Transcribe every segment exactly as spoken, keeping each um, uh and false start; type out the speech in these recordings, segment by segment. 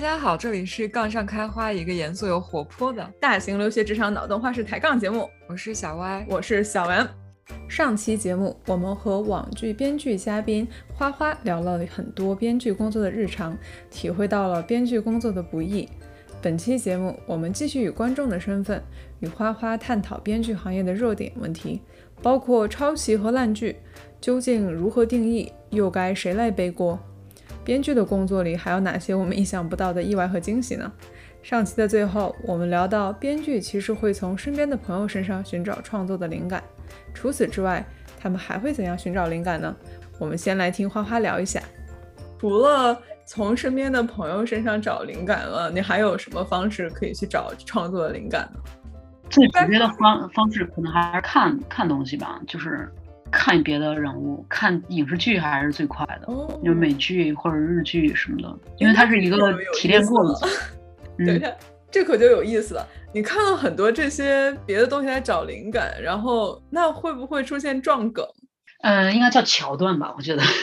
家好，这里是杠上开花，一个严肃又活泼的大型留学职场脑洞花式抬杠节目。 我是小歪， 我是小文。上期节目我们和网剧编剧嘉宾花花聊了很多编剧工作的日常，体会到了编剧工作的不易。本期节目我们继续以观众的身份与花花探讨编剧行业的热点问题，包括抄袭和烂剧究竟如何定义，又该谁来背锅？编剧的工作里还有哪些我们意想不到的意外和惊喜呢？上期的最后我们聊到编剧其实会从身边的朋友身上寻找创作的灵感，除此之外他们还会怎样寻找灵感呢？我们先来听花花聊一下。除了从身边的朋友身上找灵感了，你还有什么方式可以去找创作的灵感呢？ 最直接的方方式可能还是看看东西吧，就是看别的人物，看影视剧还是最快的，哦、就是美剧或者日剧什么的，因为它是一个提炼过程。 对、嗯，这可就有意思了。你看了很多这些别的东西来找灵感，然后那会不会出现撞梗？ 呃，应该叫桥段吧，我觉得。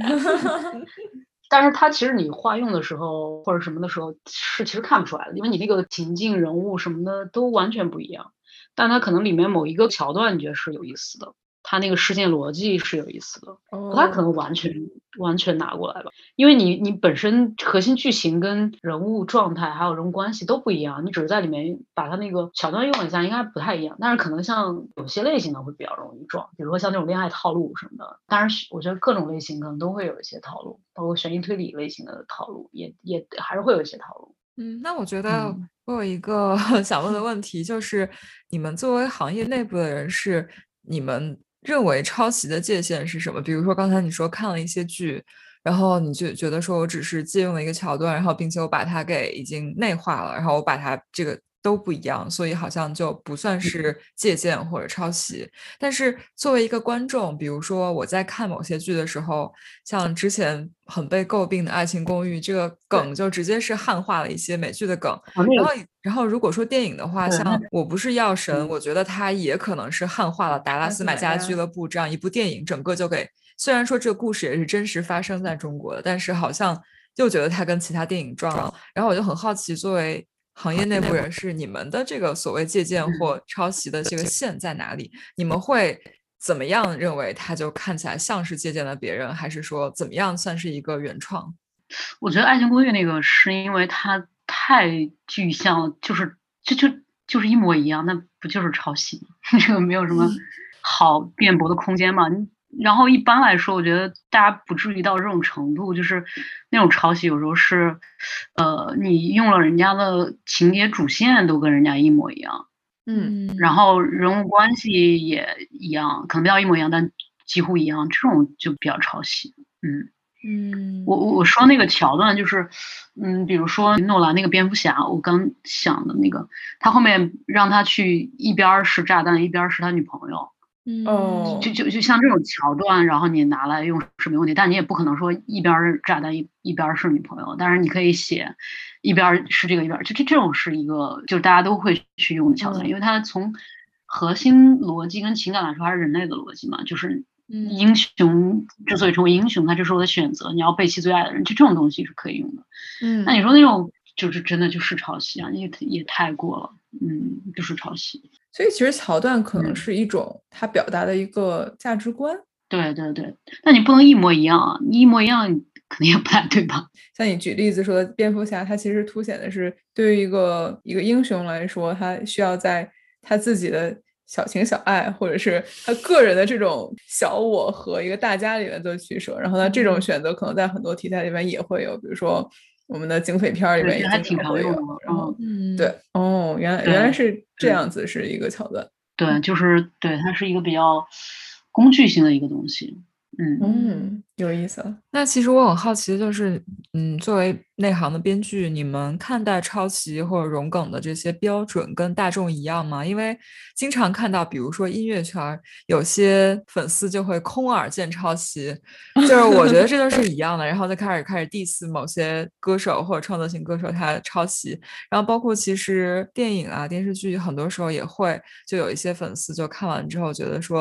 但是它其实你化用的时候或者什么的时候是其实看不出来的，因为你那个情境人物什么的都完全不一样，但它可能里面某一个桥段你觉得是有意思的，它那个事件逻辑是有意思的，不太可能完全、oh. 完全拿过来吧，因为你你本身核心剧情跟人物状态还有人物关系都不一样，你只是在里面把它那个桥段用一下，应该不太一样。但是可能像有些类型的会比较容易撞，比如说像那种恋爱套路什么的，当然我觉得各种类型可能都会有一些套路，包括悬疑推理类型的套路也也还是会有一些套路。 嗯，那我觉得我有一个想问的问题，就是你们作为行业内部的人士，你们认为抄袭的界限是什么？比如说刚才你说看了一些剧，然后你就觉得说我只是借用了一个桥段，然后并且我把它给已经内化了，然后我把它这个都不一样，所以好像就不算是借鉴或者抄袭。但是作为一个观众，比如说我在看某些剧的时候，像之前很被诟病的《爱情公寓》，这个梗就直接是汉化了一些美剧的梗。然后，然后如果说电影的话，像《我不是药神》，我觉得它也可能是汉化了《达拉斯买家俱乐部》这样一部电影，整个就给，虽然说这个故事也是真实发生在中国的，但是好像就觉得它跟其他电影撞了。然后我就很好奇，作为行业内部人士，你们的这个所谓借鉴或抄袭的这个线在哪里？你们会怎么样认为它就看起来像是借鉴了别人，还是说怎么样算是一个原创？ 我觉得《爱情公寓》那个是因为它太具象了，就是就就就是一模一样，那不就是抄袭吗？这个没有什么好辩驳的空间嘛。然后一般来说，我觉得大家不至于到这种程度，就是那种抄袭有时候是，呃，你用了人家的情节主线都跟人家一模一样， 嗯， 然后人物关系也一样，可能不要一模一样，但几乎一样，这种就比较抄袭。嗯嗯， 我我说那个桥段就是，嗯，比如说诺兰那个蝙蝠侠，我刚想的那个，他后面让他去一边是炸弹，一边是他女朋友。 哦， 就就就像这种桥段，然后你拿来用是没问题，但你也不可能说一边是炸弹一一边是女朋友，但是你可以写一边是这个一边，就这这种是一个就是大家都会去用的桥段，嗯、因为它从核心逻辑跟情感来说还是人类的逻辑嘛，就是英雄之所以成为英雄，他这是我的选择，你要背弃最爱的人，就这种东西是可以用的。 嗯， 那你说那种就是真的就是抄袭啊，也也太过了，嗯，就是抄袭。 所以其实桥段可能是一种他表达的一个价值观。 嗯、对对对，但你不能一模一样啊，你一模一样肯定也不太对吧？ 像你举例子说的蝙蝠侠，他其实凸显的是对于一个一个英雄来说，他需要在他自己的小情小爱或者是他个人的这种小我和一个大家里面做取舍，然后他这种选择可能在很多题材里面也会有，比如说我们的警匪片里面也经常会有，然后嗯， 对，哦，原来原来是这样子，是一个桥段。 对，就是对，它是一个比较工具性的一个东西。嗯嗯，有意思了。 那其实我很好奇的就是，嗯，作为内行的编剧，你们看待抄袭或者融梗的这些标准跟大众一样吗？因为经常看到，比如说音乐圈有些粉丝就会空耳见抄袭，就是我觉得这都是一样的，然后就开始开始 diss 某些歌手或者创作型歌手他抄袭，然后包括其实电影啊电视剧很多时候也会就有一些粉丝就看完之后觉得说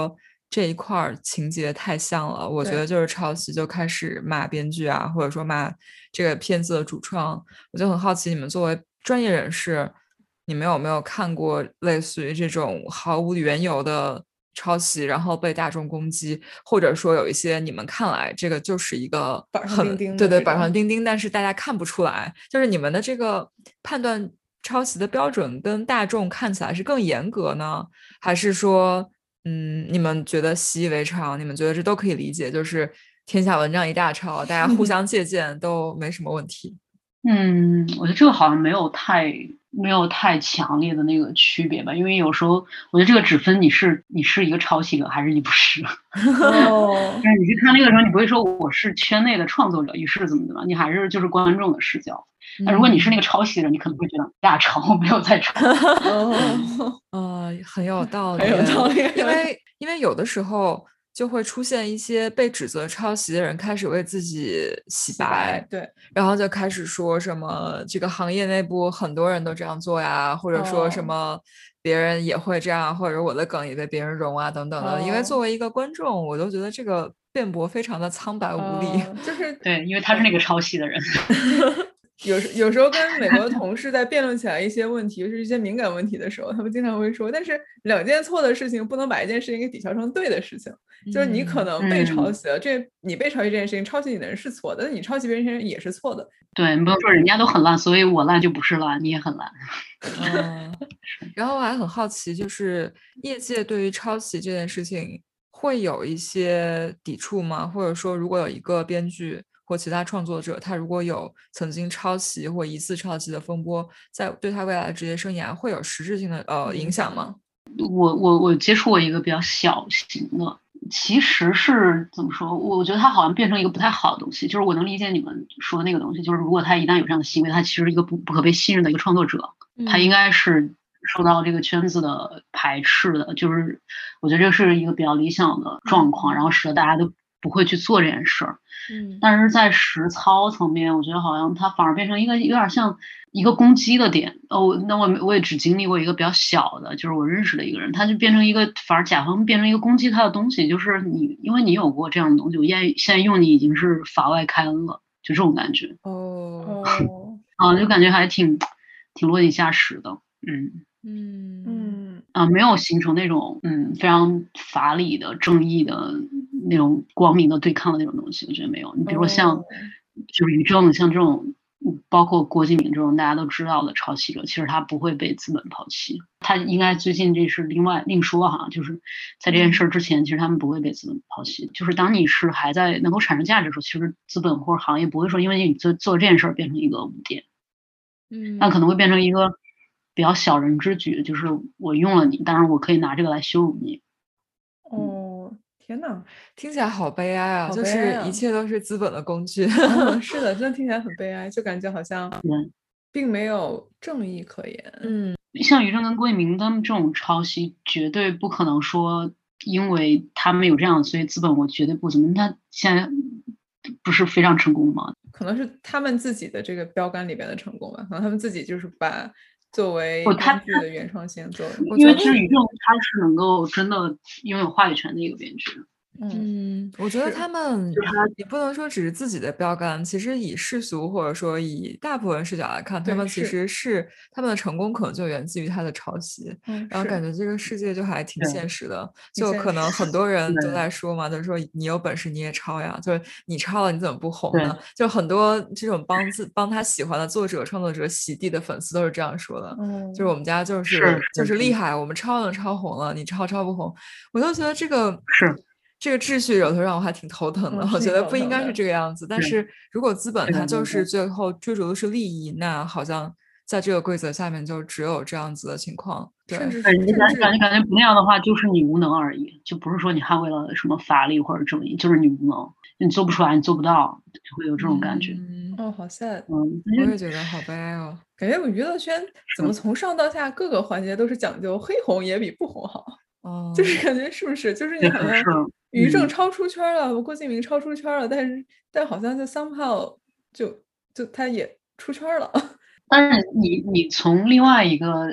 这一块儿情节太像了，我觉得就是抄袭，就开始骂编剧啊，或者说骂这个片子的主创。我就很好奇，你们作为专业人士，你们有没有看过类似于这种毫无缘由的抄袭，然后被大众攻击，或者说有一些你们看来这个就是一个板上很钉钉的对对这种板上钉钉，但是大家看不出来，就是你们的这个判断抄袭的标准跟大众看起来是更严格呢，还是说嗯，你们觉得习以为常，你们觉得这都可以理解，就是天下文章一大抄，大家互相借鉴都没什么问题。 嗯，我觉得这个好像没有太没有太强烈的那个区别吧，因为有时候我觉得这个只分你是你是一个抄袭者还是你不是。 哦， 但是你去看那个时候，你不会说我是圈内的创作者，于是怎么怎么，你还是就是观众的视角。那如果你是那个抄袭者，你可能会觉得大抄没有在抄。 哦， 呃，很有道理， 很有道理因为因为有的时候就会出现一些被指责抄袭的人开始为自己洗洗白白， 对， 然后就开始说什么这个行业内部很多人都这样做呀，或者说什哦么别人也会这样，或者我的梗也被别人融啊等等的。因为作哦为一个观众，我都觉得这个辩驳非常的苍白无力。 哦就是对，因为他是那个抄袭的人。 有时有时候跟美国的同事在辩论起来一些问题，就是一些敏感问题的时候，他们经常会说，但是两件错的事情不能把一件事情给抵消成对的事情，就是你可能被抄袭了，这你被抄袭这件事情，抄袭你的人是错的，但你抄袭别人人也是错的。 对，你不能说人家都很烂，所以我烂就不是烂，你也很烂。 嗯，然后我还很好奇，就是业界对于抄袭这件事情会有一些抵触吗？或者说，如果有一个编剧或其他创作者，他如果有曾经抄袭或疑似抄袭的风波，在对他未来的职业生涯会有实质性的呃影响吗？ 我我我接触过一个比较小型的，其实是怎么说？我觉得它好像变成一个不太好的东西。就是我能理解你们说的那个东西，就是如果他一旦有这样的行为，他其实是一个不不可被信任的一个创作者，他应该是受到这个圈子的排斥的。就是我觉得这是一个比较理想的状况，然后使得大家都不会去做这件事儿。 嗯， 但是在实操层面，我觉得好像它反而变成一个有点像一个攻击的点。哦，那我我也只经历过一个比较小的，就是我认识的一个人，他就变成一个反而甲方变成一个攻击他的东西，就是你因为你有过这样的东西，我现在现在用你已经是法外开恩了，就这种感觉。 哦， 哦， 啊，就感觉还挺挺落井下石的。嗯嗯嗯， 啊，没有形成那种嗯非常法理的正义的那种光明的对抗的那种东西，我觉得没有。你比如说像哦就是于正像这种，嗯包括郭敬明这种大家都知道的抄袭者，其实他不会被资本抛弃。他应该最近这是另外另说哈，就是在这件事儿之前，其实他们不会被资本抛弃。就是当你是还在能够产生价值的时候，其实资本或者行业不会说因为你做做这件事儿变成一个污点。 嗯， 那可能会变成一个比较小人之举，就是我用了你，当然我可以拿这个来羞辱你。 哦，天呐， 听起来好悲哀啊！就好悲哀啊是一切都是资本的工具。 嗯，是的，真的听起来很悲哀，就感觉好像对， 并没有正义可言。 嗯像于正跟郭敬明他们这种抄袭，绝对不可能说因为他们有这样，所以资本我绝对不怎么。他现在不是非常成功吗？ 可能是他们自己的这个标杆里边的成功吧，可能他们自己就是把作为不他编剧的原创性作为， 因为其实于正他是能够真的拥有话语权的一个编剧。 嗯，我觉得是他们就是他也不能说只是自己的标杆，其实以世俗或者说以大部分视角来看，他对们其是实是他们的成功可能就源自于他的抄袭。 嗯，是然后感觉这个世界就还挺对现实的， 挺现就可能实很多人都对在说嘛，就是说你有本事你也抄呀，就是你抄了你怎么不红对呢？就很多这种帮自帮他喜欢的作者、创作者洗地的粉丝都是这样说的， 嗯， 就是我们家就是是就是厉害，我们抄能抄红了，你抄抄不红，我就觉得这个是这个秩序有时候让我还挺头疼的， 嗯是挺我觉得头疼的不应该是这个样子。但对是如果资本对它就对对是最后追逐的是利益，那好像在这个规则下面就只有这样子的情况。对， 甚至对，你甚感感觉至感觉不那样的话，就是你无能而已，就不是说你捍卫了什么法律或者正义，就是你无能，你做不出来，你做不到，就会有这种感觉。 嗯， 哦，好 sad， 嗯， 我也觉得好悲哀哦。 感觉我娱乐圈怎么从上到下各个环节都是讲究黑红也比不红好， 哦， 就是感觉是不是？就是你好像确实是，嗯， 于正超出圈了，郭敬明超出圈了，但是但好像就 somehow 就就他也出圈了。 但是你你从另外一个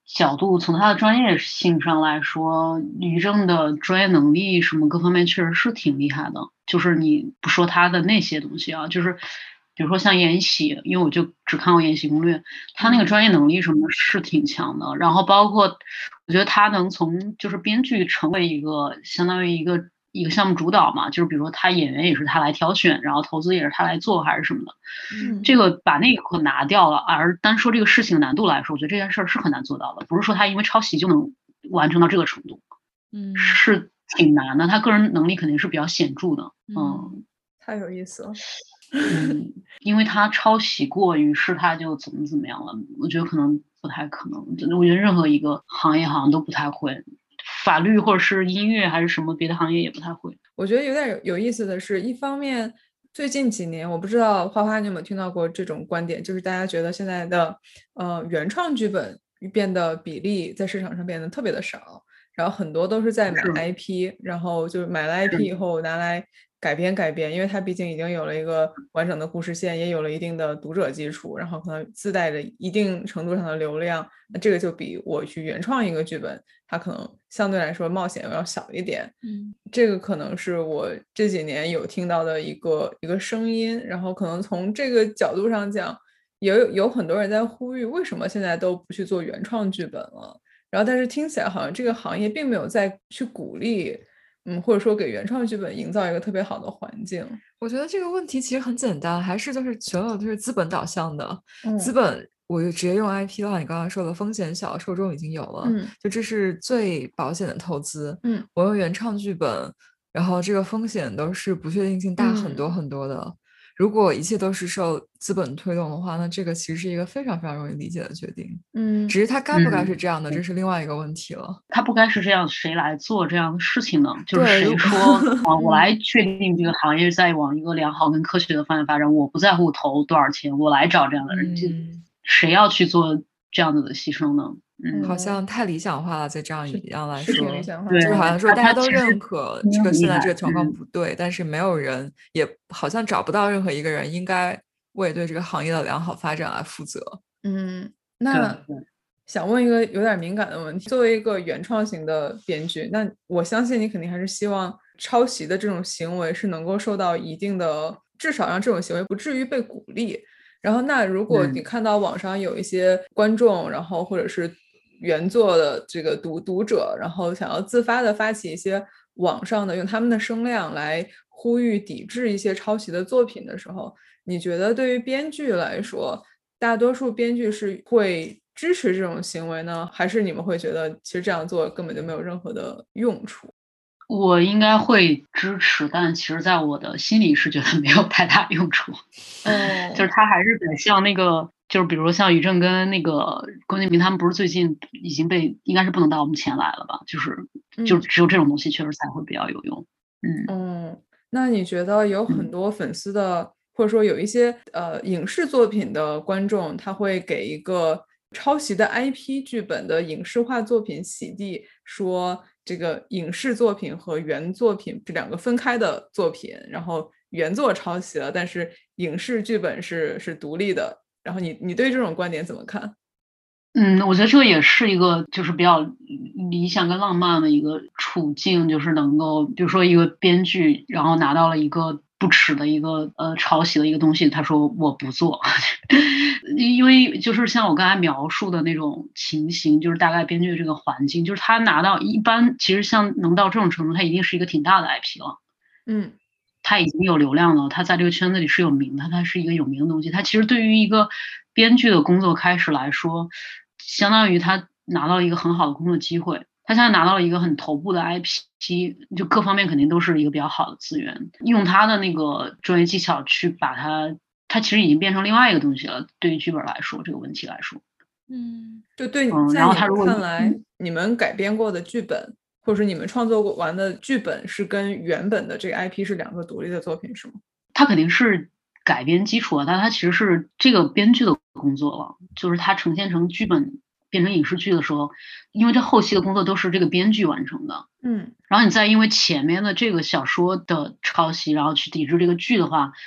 角度，从他的专业性上来说，于正的专业能力什么各方面确实是挺厉害的。就是你不说他的那些东西啊，就是比如说像延禧，因为我就只看过《延禧攻略》，他那个专业能力什么的是挺强的。然后包括我觉得他能从就是编剧成为一个相当于一个一个项目主导嘛，就是比如说他演员也是他来挑选，然后投资也是他来做还是什么的。 嗯， 这个把那个拿掉了，而单说这个事情的难度来说，我觉得这件事儿是很难做到的，不是说他因为抄袭就能完成到这个程度， 嗯， 是挺难的。他个人能力肯定是比较显著的，嗯嗯太有意思了。 嗯，因为他抄袭过，于是他就怎么怎么样了。我觉得可能不太可能，我觉得任何一个行业好像都不太会，法律或者是音乐还是什么别的行业也不太会。 我觉得有点有有意思的是，一方面最近几年，我不知道花花你有没有听到过这种观点，就是大家觉得现在的呃原创剧本变得比例在市场上变得特别的少，然后很多都是在买是 I P，然后就是买了 I P 以后拿来改编改编，因为它毕竟已经有了一个完整的故事线，也有了一定的读者基础，然后可能自带着一定程度上的流量，那这个就比我去原创一个剧本，它可能相对来说冒险要小一点。 嗯， 这个可能是我这几年有听到的一个一个声音，然后可能从这个角度上讲，也有有很多人在呼吁，为什么现在都不去做原创剧本了？然后，但是听起来好像这个行业并没有在去鼓励，嗯，或者说给原创剧本营造一个特别好的环境。 我觉得这个问题其实很简单，还是就是所有都是资本导向的。资嗯本，我就直接用 I P 的话，你刚刚说的风险小，受众已经有了， 嗯就这是最保险的投资。 嗯我用原创剧本，然后这个风险都是不确定性大很多嗯很多的。如果一切都是受资本推动的话，那这个其实是一个非常非常容易理解的决定。 嗯只是它该不该是嗯， 这样的，这是另外一个问题了。 他不该是这样，谁来做这样的事情呢？就是对， 谁如说啊，我嗯来确定这个行业在往一个良好跟科学的方向发展，我不在乎投多少钱，我来找这样的人，这嗯， 谁要去做这样子的牺牲呢？嗯， 好像太理想化了，在这样一样来是挺理说， 想化的。 就是好像说他大家都他其实认可真的这个很厉害， 现在这个情况嗯。 不对，但是没有人也好像找不到任何一个人应该为对这个行业的良好发展来负责。 嗯， 对那对， 想问一个有点敏感的问题，作为一个原创型的编剧，那我相信你肯定还是希望抄袭的这种行为是能够受到一定的，至少让这种行为不至于被鼓励。然后，那如果你嗯看到网上有一些观众，然后或者是原作的这个读读者，然后想要自发的发起一些网上的用他们的声量来呼吁抵制一些抄袭的作品的时候，你觉得对于编剧来说，大多数编剧是会支持这种行为呢，还是你们会觉得其实这样做根本就没有任何的用处？ 我应该会支持，但其实在我的心里是觉得没有太大用处。 哦， 就是他还是得像那个，就是比如像于正跟那个龚建民他们，不是最近已经被应该是不能到我们前来了吧？就是就嗯只有这种东西确实才会比较有用。嗯嗯，那你觉得有很嗯多粉丝的，或者说有一些呃影视作品的观众，他会给一个抄袭的 I P 剧本的影视化作品洗地，说这个影视作品和原作品是两个分开的作品，然后原作抄袭了，但是影视剧本是是独立的。然后你你对这种观点怎么看？ 嗯，我觉得这个也是一个就是比较理想跟浪漫的一个处境，就是能够比如说一个编剧，然后拿到了一个不耻的一个呃抄袭的一个东西，他说我不做，因为就是像我刚才描述的那种情形，就是大概编剧这个环境，就是他拿到一般其实像能到这种程度，他一定是一个挺大的 I P 了。 嗯他已经有流量了，他在这个圈子里是有名的，他是一个有名的东西。他其实对于一个编剧的工作开始来说，相当于他拿到了一个很好的工作机会。他现在拿到了一个很头部的 I P，就各方面肯定都是一个比较好的资源，用他的那个专业技巧去把它，他其实已经变成另外一个东西了。对于剧本来说，这个问题来说， 嗯， 就对， 嗯， 在你们然后他如果看来，你们改编过的剧本，或者是你们创作过完的剧本，是跟原本的这个 I P 是两个独立的作品，是吗？ 他肯定是改编基础了，但他其实是这个编剧的工作了，就是他呈现成剧本变成影视剧的时候，因为这后期的工作都是这个编剧完成的， 嗯然后你再因为前面的这个小说的抄袭，然后去抵制这个剧的话，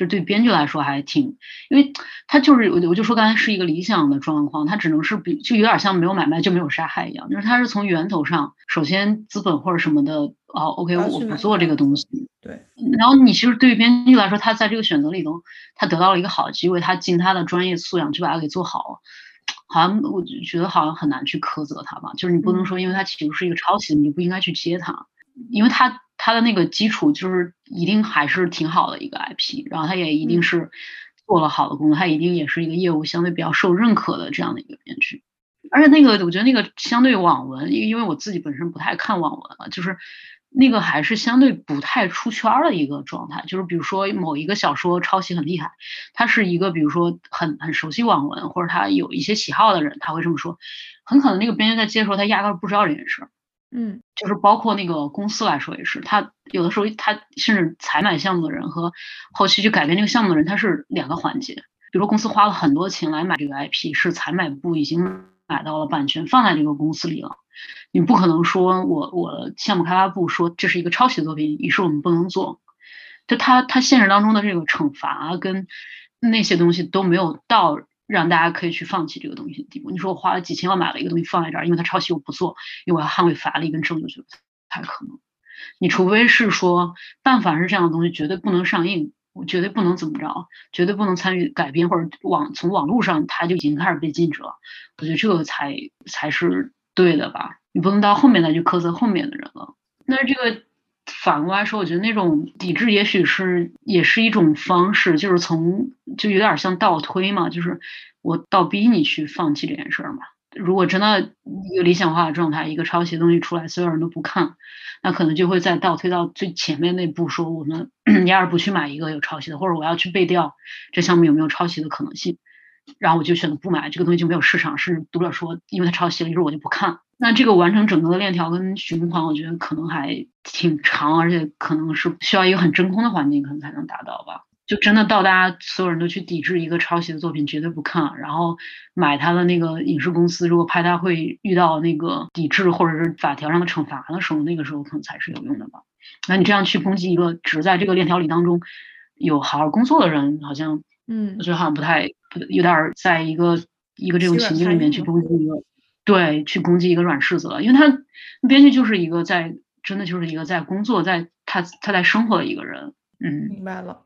就对编剧来说还挺，因为他就是我我就说刚才是一个理想的状况，他只能是比就有点像没有买卖就没有杀害一样，就是他是从源头上，首先资本或者什么的，哦，OK，我不做这个东西， 对。 然后你其实对于编剧来说，他在这个选择里头，他得到了一个好机会，他尽他的专业素养去把它给做好，好像我觉得好像很难去苛责他吧，就是你不能说因为他其实是一个抄袭，你就不应该去接他，因为他他的那个基础就是一定还是挺好的一个 I P， 然后他也一定是做了好的工作，他一定也是一个业务相对比较受认可的这样的一个编剧。而且那个我觉得那个相对网文，因因为我自己本身不太看网文了，就是那个还是相对不太出圈儿的一个状态。就是比如说某一个小说抄袭很厉害，他是一个比如说很很熟悉网文，或者他有一些喜好的人，他会这么说，很可能那个编剧在接的时候，他压根儿不知道这件事儿。 嗯， 就是包括那个公司来说也是，他有的时候他甚至采买项目的人和后期去改编这个项目的人，他是两个环节。比如说公司花了很多钱来买这个 I P， 是采买部已经买到了版权放在这个公司里了，你不可能说我我项目开发部说这是一个抄袭作品，于是我们不能做。就他他现实当中的这个惩罚跟那些东西都没有到让大家可以去放弃这个东西的地步。你说我花了几千万买了一个东西放在这儿，因为它抄袭我不做，因为我要捍卫法律跟证据，不太可能。你除非是说，但凡是这样的东西，绝对不能上映，我绝对不能怎么着，绝对不能参与改编，或者网从网络上它就已经开始被禁止了。我觉得这个才才是对的吧？你不能到后面再去苛责后面的人了。那这个反过来说，我觉得那种抵制也许是也是一种方式，就是从就有点像倒推嘛，就是我倒逼你去放弃这件事儿嘛。如果真的一个理想化的状态，一个抄袭的东西出来，所有人都不看，那可能就会再倒推到最前面那步，说我们你要是不去买一个有抄袭的，或者我要去背调这项目有没有抄袭的可能性，然后我就选择不买，这个东西就没有市场，甚至读者说因为它抄袭了，于是我就不看。那这个完成整个的链条跟循环，我觉得可能还挺长，而且可能是需要一个很真空的环境，可能才能达到吧。就真的到大家所有人都去抵制一个抄袭的作品，绝对不看，然后买他的那个影视公司，如果拍他会遇到那个抵制或者是法条上的惩罚的时候，那个时候可能才是有用的吧。那你这样去攻击一个只在这个链条里当中有好好工作的人，好像， 嗯， 我觉得好像不太，有点在一个一个这种情境里面去攻击一个，对，去攻击一个软柿子了，因为他编剧就是一个在真的就是一个在工作，在他他在生活的一个人，嗯， 明白了。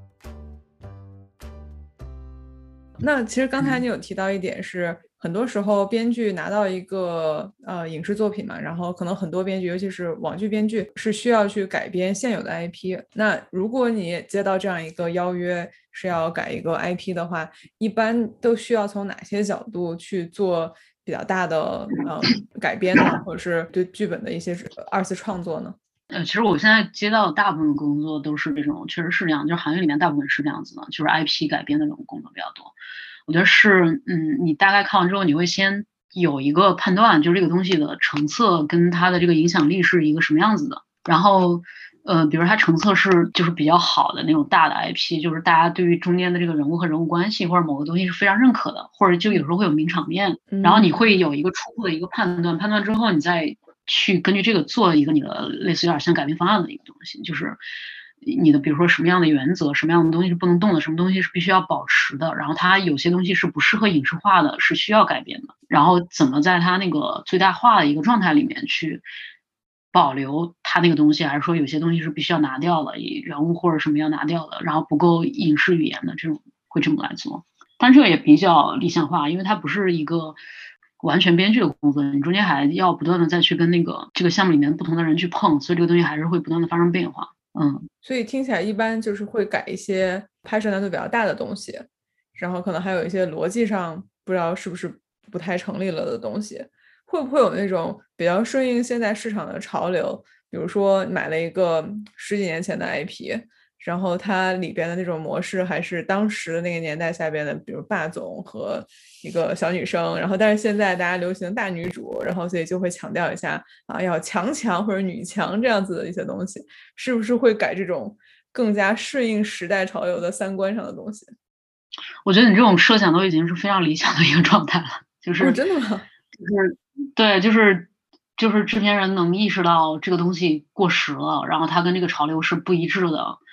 那其实刚才你有提到一点是，嗯、很多时候编剧拿到一个呃影视作品嘛，然后可能很多编剧，尤其是网剧编剧，是需要去改编现有的 I P。那如果你接到这样一个邀约，是要改一个 I P 的话，一般都需要从哪些角度去做比较大的呃改编呢，或者是对剧本的一些二次创作呢？ 呃，其实我现在接到的大部分工作都是这种，确实是这样，就是行业里面大部分是这样子的，就是 I P 改编的这种工作比较多。我觉得是，嗯，你大概看完之后，你会先有一个判断，就是这个东西的成册跟它的这个影响力是一个什么样子的。然后，呃，比如它成册是就是比较好的那种大的 I P，就是大家对于中间的这个人物和人物关系或者某个东西是非常认可的，或者就有时候会有名场面，然后你会有一个初步的一个判断，判断之后你再去根据这个做一个你的类似有点像改编方案的一个东西，就是你的比如说什么样的原则，什么样的东西是不能动的，什么东西是必须要保持的，然后它有些东西是不适合影视化的，是需要改编的，然后怎么在它那个最大化的一个状态里面去保留它那个东西，还是说有些东西是必须要拿掉的，人物或者什么要拿掉的，然后不够影视语言的这种会这么来做。但这个也比较理想化，因为它不是一个完全编剧的工作，你中间还要不断的再去跟那个这个项目里面不同的人去碰，所以这个东西还是会不断的发生变化。嗯， 所以听起来一般就是会改一些拍摄难度比较大的东西，然后可能还有一些逻辑上不知道是不是不太成立了的东西。会不会有那种比较顺应现在市场的潮流，比如说买了一个十几年前的 I P， 然后它里边的那种模式还是当时那个年代下边的，比如霸总和一个小女生，然后但是现在大家流行大女主，然后所以就会强调一下啊，要强强或者女强这样子的一些东西，是不是会改这种更加顺应时代潮流的三观上的东西？ 我觉得你这种设想都已经是非常理想的一个状态了，就是、 哦、真的吗？ 就是对，就是就是制片人能意识到这个东西过时了，然后它跟这个潮流是不一致的，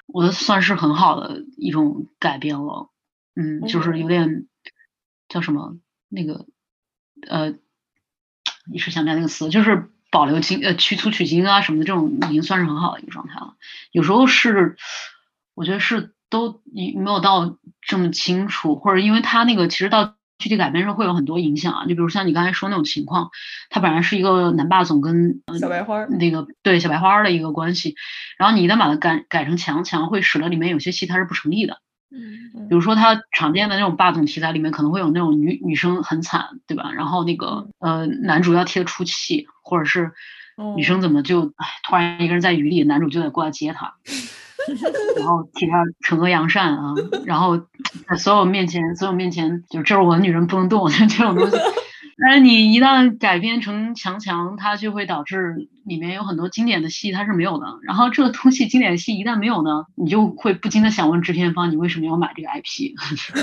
我觉得算是很好的一种改编了。嗯，就是有点叫什么那个呃，一时想不起来那个词，就是保留精呃去粗取精啊什么的，这种已经算是很好的一个状态了。有时候是我觉得是都你没有到这么清楚，或者因为他那个其实到具体改编上会有很多影响啊。就比如像你刚才说那种情况，他本来是一个男霸总跟、呃、 小白花那个对小白花的一个关系，然后你一旦把它改改成强强，会使得里面有些戏它是不成立的。 嗯比如说他常见的那种霸总题材里面可能会有那种女女生很惨，对吧？然后那个呃男主要替她出气，或者是女生怎么就哎突然一个人在雨里，男主就得过来接她，然后替她惩恶扬善啊，然后在所有面前所有面前就这是我的女人不能动这种东西。但是你一旦改编成强强，它就会导致里面有很多经典的戏它是没有的。然后这个东西经典的戏一旦没有呢，你就会不禁的想问制片方，你为什么要买这个 I P？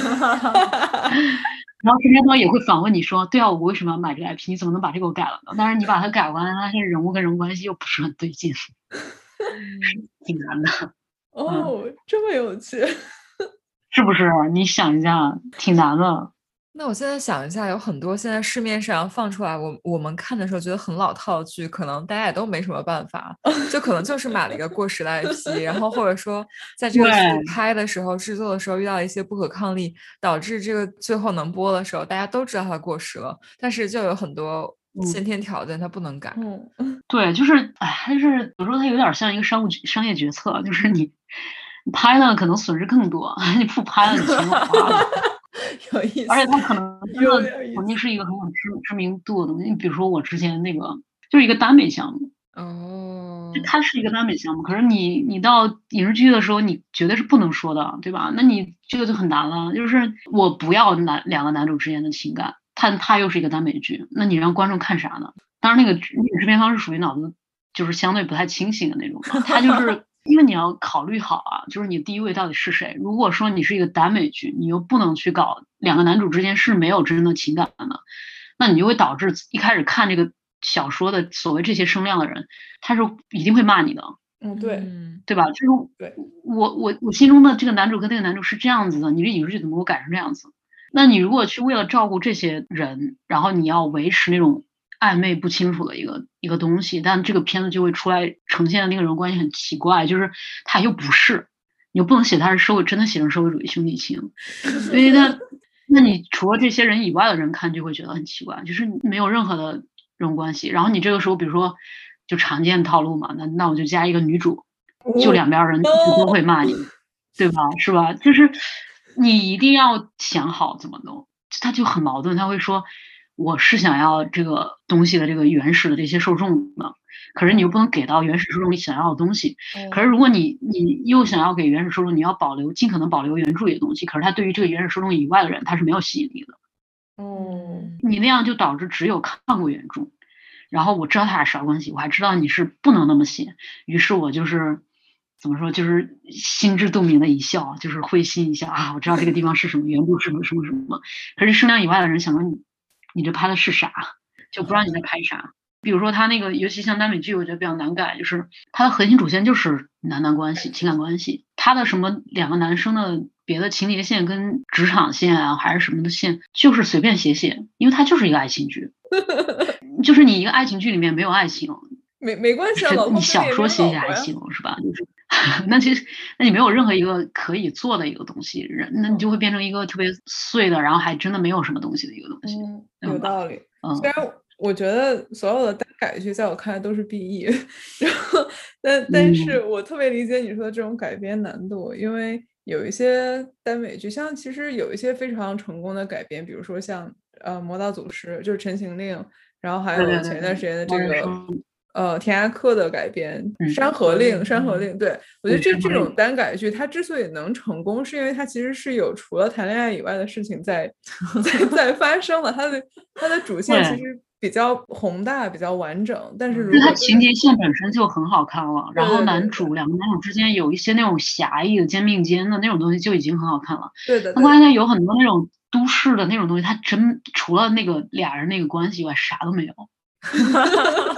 然后制片方也会反问你说，对啊，我为什么要买这个 I P？ 你怎么能把这个给我改了呢？但是你把它改完，发现人物跟人物关系又不是很对劲，是挺难的。 哦，这么有趣， 是不是？你想一下，挺难的。 那我现在想一下，有很多现在市面上放出来，我我们看的时候觉得很老套的剧，可能大家也都没什么办法，就可能就是买了一个过时的 I P，然后或者说在这个剧对拍的时候、制作的时候遇到一些不可抗力，导致这个最后能播的时候，大家都知道它过时了，但是就有很多先天条件它不能改。 嗯， 对，就是，哎，它就是有时候它有点像一个商务商业决策，就是你你拍了可能损失更多，你不拍了你钱又花了， 有意思， 而且它可能真的有点意思曾经是一个很有知知名度的东西。你比如说我之前那个就是一个耽美项目， 哦， 就它是一个耽美项目，可是你你到影视剧的时候，你绝对是不能说的，对吧？那你这个就很难了，就是我不要男两个男主之间的情感，但它又是一个耽美剧，那你让观众看啥呢？当然那个制那个制片方是属于脑子就是相对不太清醒的那种嘛，他就是因为你要考虑好啊，就是你第一位到底是谁。如果说你是一个耽美剧，你又不能去搞两个男主之间是没有真正的情感的，那你就会导致一开始看这个小说的所谓这些声量的人，他是一定会骂你的， 嗯，对， 嗯对吧？就是对我我我心中的这个男主跟那个男主是这样子的，你这影视剧怎么给我改成这样子？那你如果去为了照顾这些人，然后你要维持那种暧昧不清楚的一个一个东西，但这个片子就会出来呈现的那个人物关系很奇怪，就是他又不是，你又不能写他是社会真的写成社会主义兄弟情，因为他那你除了这些人以外的人看就会觉得很奇怪，就是没有任何的这种关系。然后你这个时候比如说就常见套路嘛，那那我就加一个女主，就两边人都会骂你，对吧？是吧？就是你一定要想好怎么弄，他就很矛盾，他会说我是想要这个东西的这个原始的这些受众的，可是你又不能给到原始受众你想要的东西。可是如果你你又想要给原始受众，你要保留尽可能保留原著里的东西，可是他对于这个原始受众以外的人，他是没有吸引力的。 哦， 你那样就导致只有看过原著，然后我知道他俩啥关系，我还知道你是不能那么写，于是我就是怎么说，就是心知肚明的一笑，就是会心一笑啊，我知道这个地方是什么，原著是什么什么什么。可是声量以外的人想说你你这拍的是啥，就不知道你在拍啥。比如说他那个，尤其像耽美剧，我觉得比较难改，就是它的核心主线就是男男关系、情感关系，他的什么两个男生的别的情节线跟职场线啊，还是什么的线，就是随便写写，因为它就是一个爱情剧，就是你一个爱情剧里面没有爱情， 没没关系啊，老你小说写写还行是吧？就是那其实那你没有任何一个可以做的一个东西，那你就会变成一个特别碎的，然后还真的没有什么东西的一个东西。 嗯，有道理。 嗯， 虽然我觉得所有的耽改剧在我看来都是 B E， 然后但但是我特别理解你说的这种改编难度，因为有一些耽美剧，像其实有一些非常成功的改编，比如说像呃《魔道祖师》，就是《陈情令》，然后还有前一段时间的这个呃田涯客的改编《山河令》，《山河令》，对，我觉得这这种耽改剧，它之所以能成功，是因为它其实是有除了谈恋爱以外的事情在在在发生的，它的它的主线其实比较宏大，比较完整，但是如果它情节线本身就很好看了，然后男主对对对两个男主之间有一些那种侠义的肩并肩的那种东西就已经很好看了。 对的， 那关键它有很多那种都市的那种东西，它真除了那个俩人那个关系以外啥都没有。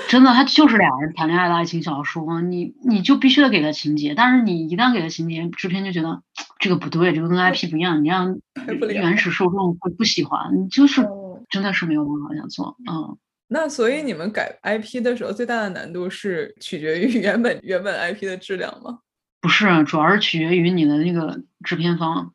真的，他就是俩人谈恋爱的爱情小说，你你就必须得给他情节，但是你一旦给他情节，制片就觉得这个不对，这个跟 I P 不一样，你让原始受众会不喜欢，你就是真的是没有办法这样做，嗯。 那所以你们改 I P 的时候，最大的难度是取决于原本原本 I P 的质量吗？ 不是，主要是取决于你的那个制片方。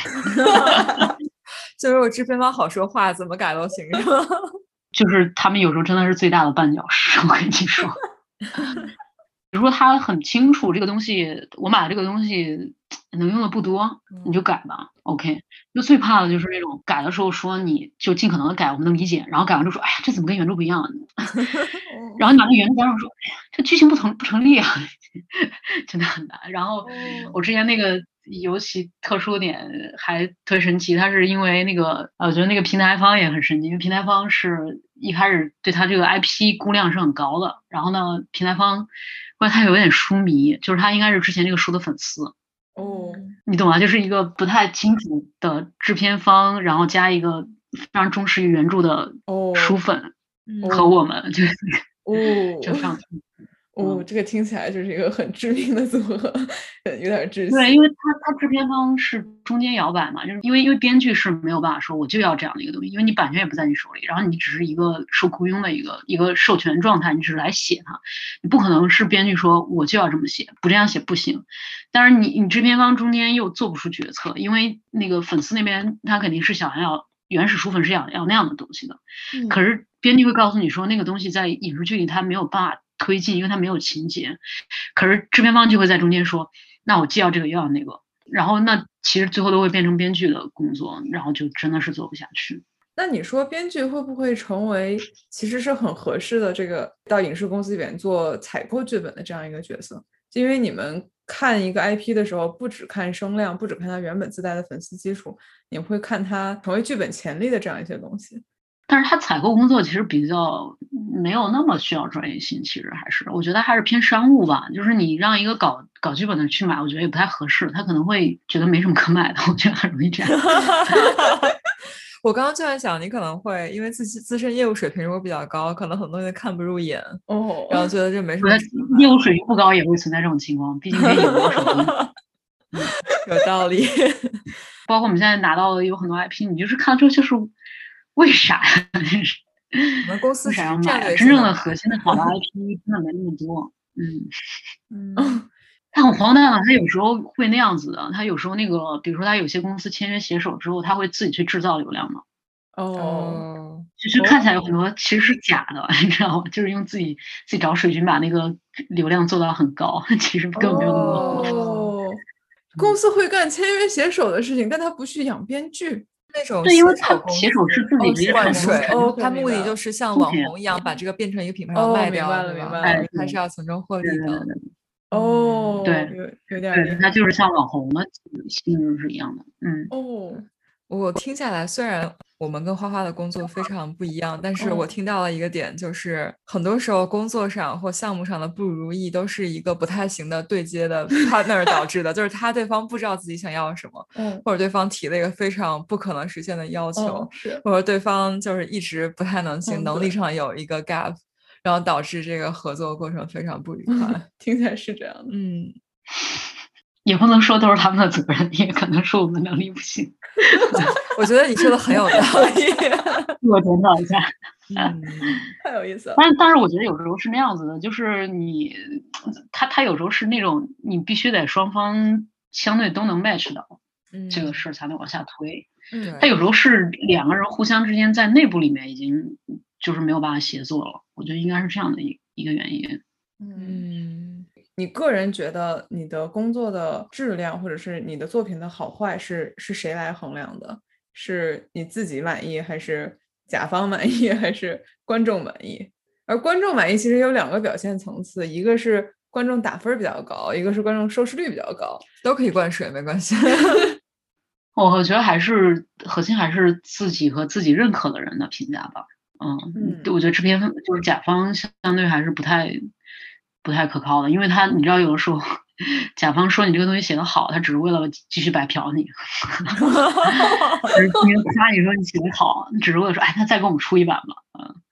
就是我制片方好说话，怎么改都行，是吗？ 就是他们有时候真的是最大的绊脚石，我跟你说。比如说他很清楚这个东西，我买的这个东西能用的不多，你就改吧。OK，就最怕的就是那种改的时候说你就尽可能的改，我们能理解，然后改完之后说，哎呀，这怎么跟原著不一样？然后你把那原著加上说，哎呀，这剧情不成不成立啊，真的很难。然后我之前那个尤其特殊点还特别神奇，它是因为那个呃，我觉得那个平台方也很神奇，因为平台方是一开始对他这个 I P 估量是很高的，然后呢，平台方关键他有点书迷，就是他应该是之前这个书的粉丝。 哦， 你懂吗？就是一个不太清楚的制片方，然后加一个非常忠实于原著的书粉和我们， 哦、 就是哦， 就非常哦，这个听起来就是一个很致命的组合，有点窒息。 对，因为他他制片方是中间摇摆嘛，就是因为因为编剧是没有办法说我就要这样的一个东西，因为你版权也不在你手里，然后你只是一个受雇佣的一个一个授权状态，你只是来写它，你不可能是编剧说我就要这么写，不这样写不行。但是你你制片方中间又做不出决策，因为那个粉丝那边他肯定是想要原始书粉是要要那样的东西的， 嗯、 可是编剧会告诉你说那个东西在影视剧里他没有办法推进，因为它没有情节，可是制片方就会在中间说，那我既要这个又要那个，然后那其实最后都会变成编剧的工作，然后就真的是做不下去。 那你说编剧会不会成为其实是很合适的这个到影视公司里边做采购剧本的这样一个角色？因为你们看一个 I P 的时候，不只看声量，不只看它原本自带的粉丝基础，你会看它成为剧本潜力的这样一些东西。 但是他采购工作其实比较没有那么需要专业性，其实还是我觉得还是偏商务吧。就是你让一个搞搞剧本的去买，我觉得也不太合适，他可能会觉得没什么可买的，我觉得很容易这样。 我刚刚就在想，你可能会因为自己自身业务水平如果比较高，可能很多人看不入眼， 哦， 然后觉得这没什么。 业务水平不高也会存在这种情况，毕竟跟有多少嗯，有道理。 包括我们现在拿到的有很多 I P， 你就是看之后就是为啥呀？ 我们公司为啥要买？ 真正的核心的好的 I P 真的没那么多。 嗯嗯，他很荒诞啊！他有时候会那样子的，他有时候那个，比如说他有些公司签约写手之后，他会自己去制造流量嘛。 哦， 其实看起来有很多其实是假的，你知道吗？就是用自己自己找水军把那个流量做到很高，其实根本没有那么好。 哦，公司会干签约写手的事情，但他不去养编剧。 那种对，因为他写手是自己直接灌水， 哦， 他目的就是像网红一样把这个变成一个品牌上卖掉， 明白了，明白了， 他是要从中获利的。 哦， 对， 有有点对，他就是像网红的性质是一样的。嗯， 哦， 我听下来，虽然我们跟花花的工作非常不一样，但是我听到了一个点，就是很多时候工作上或项目上的不如意都是一个不太行的对接的 partner 导致的，就是他对方不知道自己想要什么， 嗯， 或者对方提了一个非常不可能实现的要求， 哦、是或者对方就是一直不太能行， 嗯、 能力上有一个 gap，然后导致这个合作过程非常不愉快。 听起来是这样的。 嗯。 也不能说都是他们的责任，也可能是我们能力不行。 我觉得你说的很有道理。 我检讨一下。 嗯，太有意思了。 但但是我觉得有时候是那样子的，就是你他他有时候是那种你必须得双方相对都能 match 到、嗯、这个事才能往下推。 嗯， 他有时候是两个人互相之间在内部里面已经就是没有办法协作了，我觉得应该是这样的一一个原因。 嗯，你个人觉得你的工作的质量或者是你的作品的好坏是是谁来衡量的？是你自己满意，还是甲方满意，还是观众满意？而观众满意其实有两个表现层次，一个是观众打分比较高，一个是观众收视率比较高， 都可以灌水没关系。 我觉得还是核心还是自己和自己认可的人的评价吧。嗯，嗯我觉得制片就是甲方相对还是不太不太可靠的，因为他你知道有的时候甲方说你这个东西写得好，他只是为了继续白嫖你。就是夸你说你写得好，只是为了说哎他再给我们出一版吧。嗯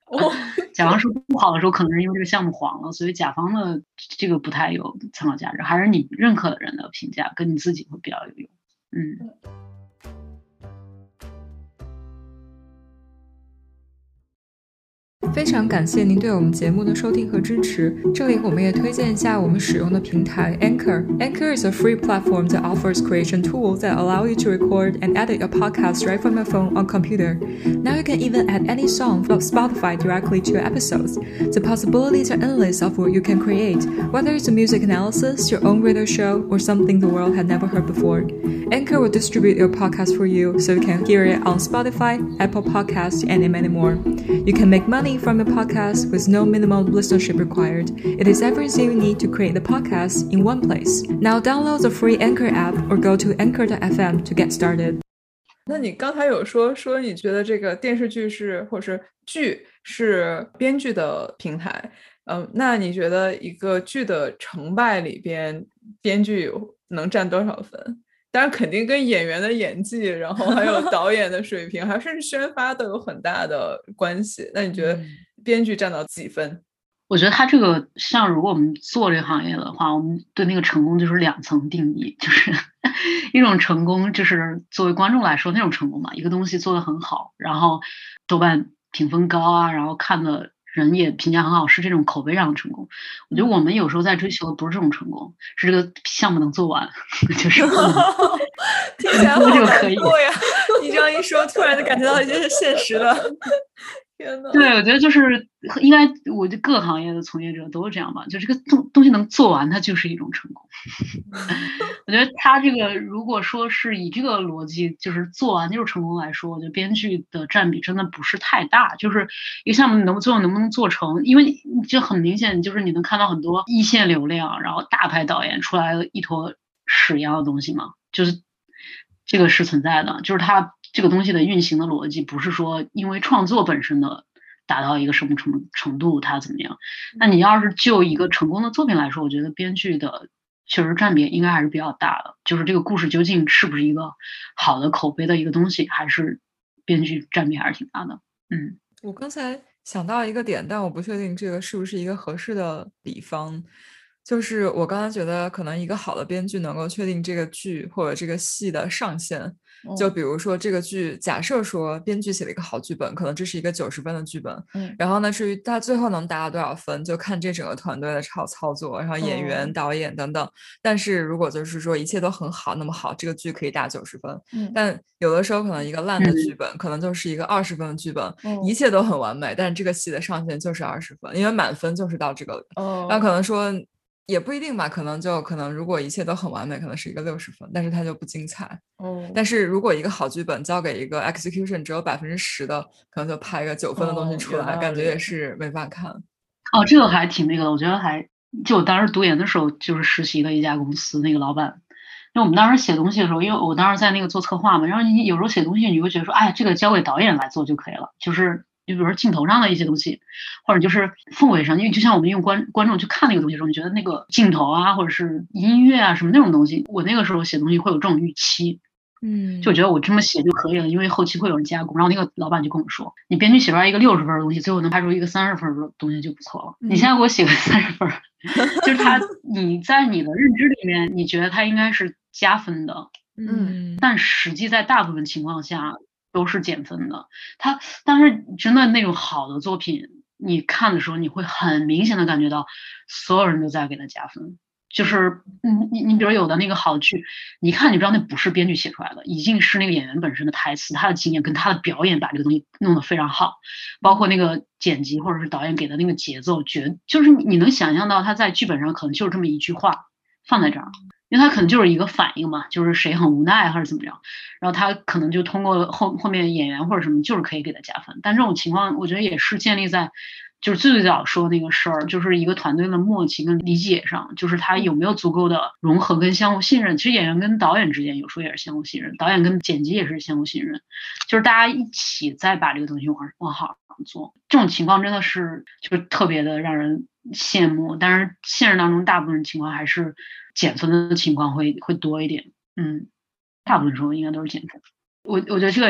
哦， 甲方说不好的时候，可能是因为这个项目黄了，所以甲方的这个不太有参考价值，还是你认可的人的评价跟你自己会比较有用。嗯。 非常感谢您对我们节目的收听和支持。这里我们也推荐一下我们使用的平台 Anchor. Anchor is a free platform that offers creation tools that allow you to record and edit your podcast right from your phone or computer. Now you can even add any song from Spotify directly to your episodes. The possibilities are endless of what you can create, whether it's a music analysis, your own radio show, or something the world had never heard before. Anchor will distribute your podcast for you so you can hear it on Spotify, Apple Podcasts, and many more. You can make money from your podcast with no minimum listenership required. It is everything you need to create the podcast in one place. Now download the free Anchor app or go to anchor dot f m to get started. 那你刚才有说说你觉得这个电视剧是或者是剧是编剧的平台，嗯，那你觉得一个剧的成败里边，编剧能占多少分？当然肯定跟演员的演技，然后还有导演的水平，还有甚至宣发都有很大的关系。那你觉得编剧占到几分？ 我觉得他这个像如果我们做这个行业的话，我们对那个成功就是两层定义，就是一种成功就是作为观众来说那种成功嘛，一个东西做得很好，然后豆瓣评分高啊，然后看的人也评价很好，是这种口碑上的成功。我觉得我们有时候在追求的不是这种成功，是这个项目能做完，就是听起来好就可以呀！你这样一说，突然就感觉到一些现实的。天呐， 对，我觉得就是应该，我觉得各行业的从业者都是这样吧，就这个东东西能做完，它就是一种成功。我觉得他这个如果说是以这个逻辑，就是做完就是成功来说，我觉得编剧的占比真的不是太大。就是一个项目能最后能不能做成，因为就很明显，就是你能看到很多一线流量，然后大牌导演出来了一坨屎一样的东西嘛，就是这个是存在的，就是它这个东西的运行的逻辑不是说因为创作本身的达到一个什么程程度它怎么样。那你要是就一个成功的作品来说，我觉得编剧的确实占比应该还是比较大的，就是这个故事究竟是不是一个好的口碑的一个东西，还是编剧占比还是挺大的。嗯， 我刚才想到一个点，但我不确定这个是不是一个合适的比方。就是我刚才觉得可能一个好的编剧能够确定这个剧或者这个戏的上限。 哦就比如说这个剧，假设说编剧写了一个好剧本，可能这是一个九十分的剧本， 嗯然后呢，至于他最后能达到多少分，就看这整个团队的操操作，然后演员、 哦导演等等。但是如果就是说一切都很好，那么好，这个剧可以打九十分。 嗯但有的时候可能一个烂的剧本，可能就是一个二十分的剧本， 哦一切都很完美，但是这个戏的上限就是二十分，因为满分就是到这个。 哦， 那可能说也不一定吧，可能就可能如果一切都很完美，可能是一个六十分，但是它就不精彩。 哦， 但是如果一个好剧本交给一个 execution 只有百分之十的，可能就拍一个九分的东西出来， 哦有道理感觉也是没法看。 哦，这个还挺那个的，我觉得还就我当时读研的时候，就是实习的一家公司，那个老板，因为我们当时写东西的时候，因为我当时在那个做策划嘛，然后你有时候写东西，你会觉得说，哎，这个交给导演来做就可以了，就是就比如说镜头上的一些东西，或者就是氛围上，因为就像我们用观观众去看那个东西的时候，你觉得那个镜头啊，或者是音乐啊什么那种东西，我那个时候写东西会有这种预期。 嗯， 就觉得我这么写就可以了，因为后期会有人加工。然后那个老板就跟我说，你编剧写出来一个六十分的东西，最后能拍出一个三十分的东西就不错了。 嗯、 你现在给我写个三十分，就是他你在你的认知里面，你觉得他应该是加分的， 嗯， 但实际在大部分情况下都是减分的。他但是真的那种好的作品，你看的时候你会很明显的感觉到，所有人都在给他加分。就是嗯，你你比如有的那个好剧，你一看你知道那不是编剧写出来的，已经是那个演员本身的台词、他的经验跟他的表演把这个东西弄得非常好，包括那个剪辑或者是导演给的那个节奏，绝就是你能想象到他在剧本上可能就是这么一句话放在这儿，因为他可能就是一个反应嘛，就是谁很无奈还是怎么着，然后他可能就通过后后面演员或者什么就是可以给他加分，但这种情况我觉得也是建立在。就是最最早说那个事儿，就是一个团队的默契跟理解上，就是他有没有足够的融合跟相互信任。其实演员跟导演之间有时候也是相互信任，导演跟剪辑也是相互信任，就是大家一起再把这个东西往往好做。这种情况真的是就是特别的让人羡慕，但是现实当中大部分情况还是减分的情况会会多一点。嗯，大部分时候应该都是减分。我我觉得这个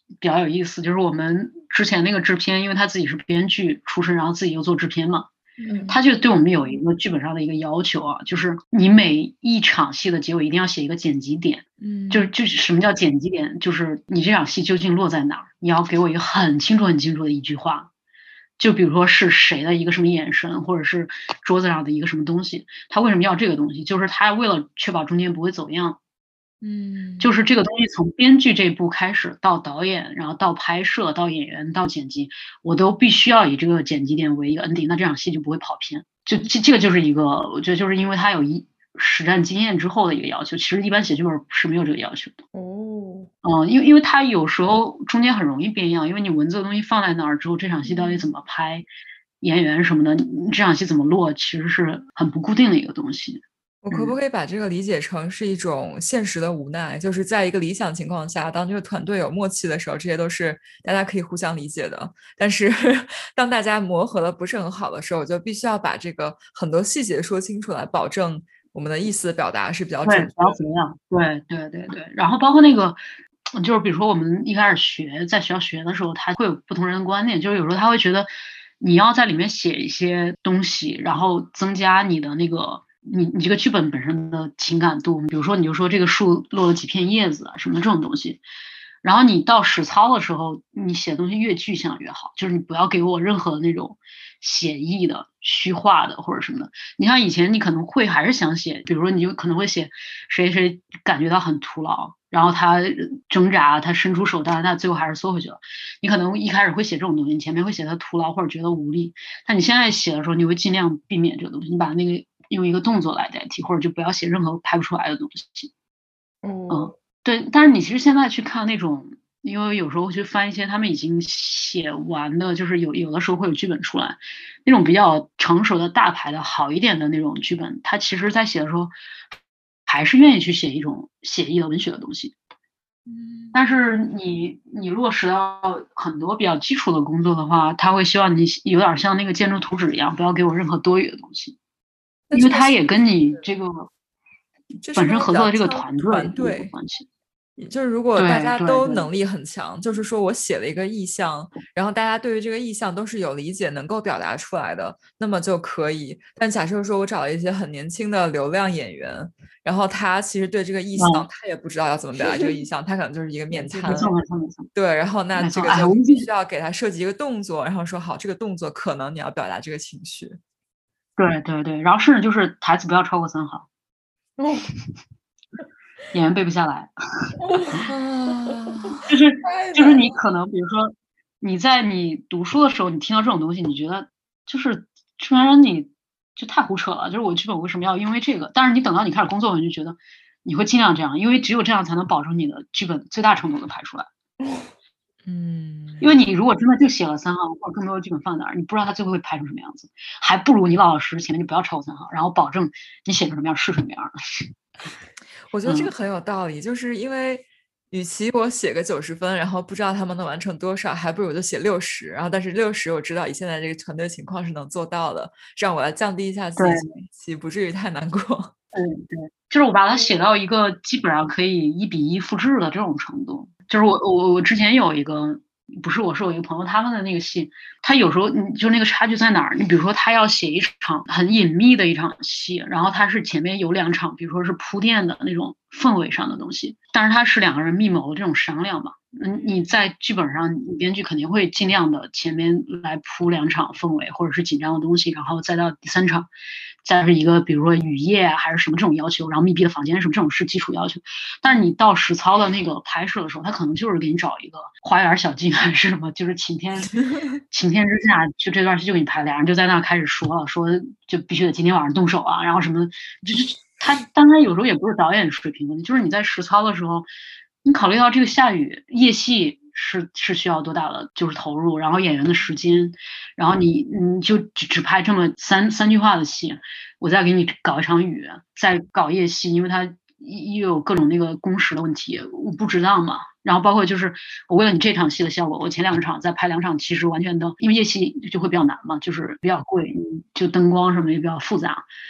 比较有意思，就是我们之前那个制片，因为他自己是编剧出身，然后自己又做制片嘛， 嗯， 他就对我们有一个剧本上的一个要求啊，就是你每一场戏的结尾一定要写一个剪辑点。就是嗯就是什么叫剪辑点？就是你这场戏究竟落在哪儿？你要给我一个很清楚很清楚的一句话。就比如说是谁的一个什么眼神，或者是桌子上的一个什么东西，他为什么要这个东西？就是他为了确保中间不会走样。 嗯就是这个东西从编剧这一步开始，到导演，然后到拍摄，到演员，到剪辑，我都必须要以这个剪辑点为一个 ending，那这场戏就不会跑偏。就这这个就是一个，我觉得就是因为他有一实战经验之后的一个要求，其实一般写剧本是没有这个要求的。 哦， 嗯，因为因为它有时候中间很容易变样，因为你文字的东西放在那儿之后，这场戏到底怎么拍，演员什么的，你这场戏怎么落，其实是很不固定的一个东西。 我可不嗯， 可以把这个理解成是一种现实的无奈？就是在一个理想情况下，当这个团队有默契的时候，这些都是大家可以互相理解的。但是当大家磨合的不是很好的时候，就必须要把这个很多细节说清楚来，保证我们的意思表达是比较对， 准确不要怎么样，对对对对。然后包括那个，就是比如说我们一开始学，在学校学的时候，他会有不同人的观点，就是有时候他会觉得你要在里面写一些东西，然后增加你的那个你你这个剧本本身的情感度。比如说，你就说这个树落了几片叶子啊什么这种东西，然后你到实操的时候，你写的东西越具象越好，就是你不要给我任何那种写意的、虚化的或者什么的。你像以前你可能会还是想写，比如说你就可能会写谁谁感觉到很徒劳，然后他挣扎，他伸出手，但是他最后还是缩回去了。你可能一开始会写这种东西，你前面会写他徒劳或者觉得无力，但你现在写的时候，你会尽量避免这个东西，你把那个用一个动作来代替，或者就不要写任何拍不出来的东西。嗯， 哦， 对。但是你其实现在去看那种，因为有时候去翻一些他们已经写完的，就是有有的时候会有剧本出来，那种比较成熟的大牌的好一点的那种剧本，他其实在写的时候还是愿意去写一种写意的文学的东西。 嗯， 但是你你落实到很多比较基础的工作的话，他会希望你有点像那个建筑图纸一样，不要给我任何多余的东西，因为那这个是他也跟你这个这是本不是比较身合作的这个像团队有团队？ 关系。 就是如果大对家对对。 都能力很强，就是说我写了一个意象，然后大家对于这个意象都是有理解，能够表达出来的，那么就可以。但假设说我找了一些很年轻的流量演员，然后他其实对这个意象嗯， 他也不知道要怎么表达这个意象，他可能就是一个面瘫。 没错没错没错对，然后那没错。 这个哎，我们就必须要给他设计一个动作，然后说好，这个动作可能你要表达这个情绪。 对对对，然后甚至就是台词不要超过三行， 哦， 演员背不下来。 啊， 就是就是太难了。 你可能比如说你在你读书的时候，你听到这种东西，你觉得就是突然让你就太胡扯了，就是我剧本为什么要因为这个？但是你等到你开始工作，你就觉得你会尽量这样，因为只有这样才能保证你的剧本最大程度的排出来。因为嗯。 你如果真的就写了三行或者更多的剧本放那儿，你不知道它最后会拍成什么样子，还不如你老老实实前面就不要超过三行，然后保证你写成什么样是什么样的。 我觉得这个嗯。 很有道理，就是因为与其我写个九十分，然后不知道他们能完成多少，还不如就写六十，然后但是六十我知道以现在这个团队情况是能做到的，这样我要降低一下自己对。 预期，不至于太难过。 对对，就是我把它写到一个基本上可以一比一复制的这种程度。就是我我我之前有一个不是我是我一个朋友他们的那个戏，他有时候你就那个差距在哪儿？你比如说他要写一场很隐秘的一场戏，然后他是前面有两场，比如说是铺垫的那种氛围上的东西，但是他是两个人密谋的这种商量嘛。嗯，你在剧本上，你编剧肯定会尽量的前面来铺两场氛围或者是紧张的东西，然后再到第三场，再是一个比如说雨夜啊还是什么这种要求，然后密闭的房间什么这种是基础要求。但是你到实操的那个拍摄的时候，他可能就是给你找一个花园小径还是什么，就是晴天晴天之下，就这段戏就给你拍，俩人就在那开始说了，说就必须得今天晚上动手啊，然后什么，就是他，但他有时候也不是导演水平问题，就是你在实操的时候。你考虑到这个下雨夜戏是是需要多大的就是投入，然后演员的时间，然后你你就只只拍这么三三句话的戏，我再给你搞一场雨，再搞夜戏，因为它又有各种那个工时的问题，我不值当嘛。然后包括就是我为了你这场戏的效果，我前两场再拍两场，其实完全都因为夜戏就会比较难嘛，就是比较贵，就灯光什么也比较复杂。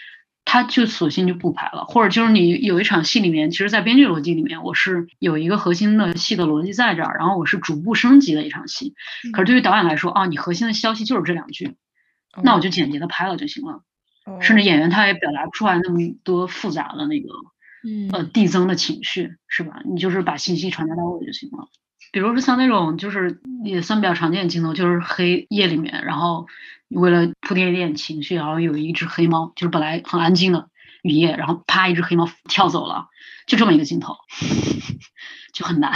他就索性就不拍了，或者就是你有一场戏里面，其实在编剧逻辑里面，我是有一个核心的戏的逻辑在这儿，然后我是逐步升级的一场戏。可是对于导演来说，啊，你核心的消息就是这两句，那我就简洁的拍了就行了。甚至演员他也表达不出来那么多复杂的那个，呃，递增的情绪，是吧？你就是把信息传达到位就行了。比如说像那种就是也算比较常见的镜头，就是黑夜里面，然后为了铺垫一点情绪，然后有一只黑猫，就是本来很安静的雨夜，然后啪一只黑猫跳走了，就这么一个镜头，就很难。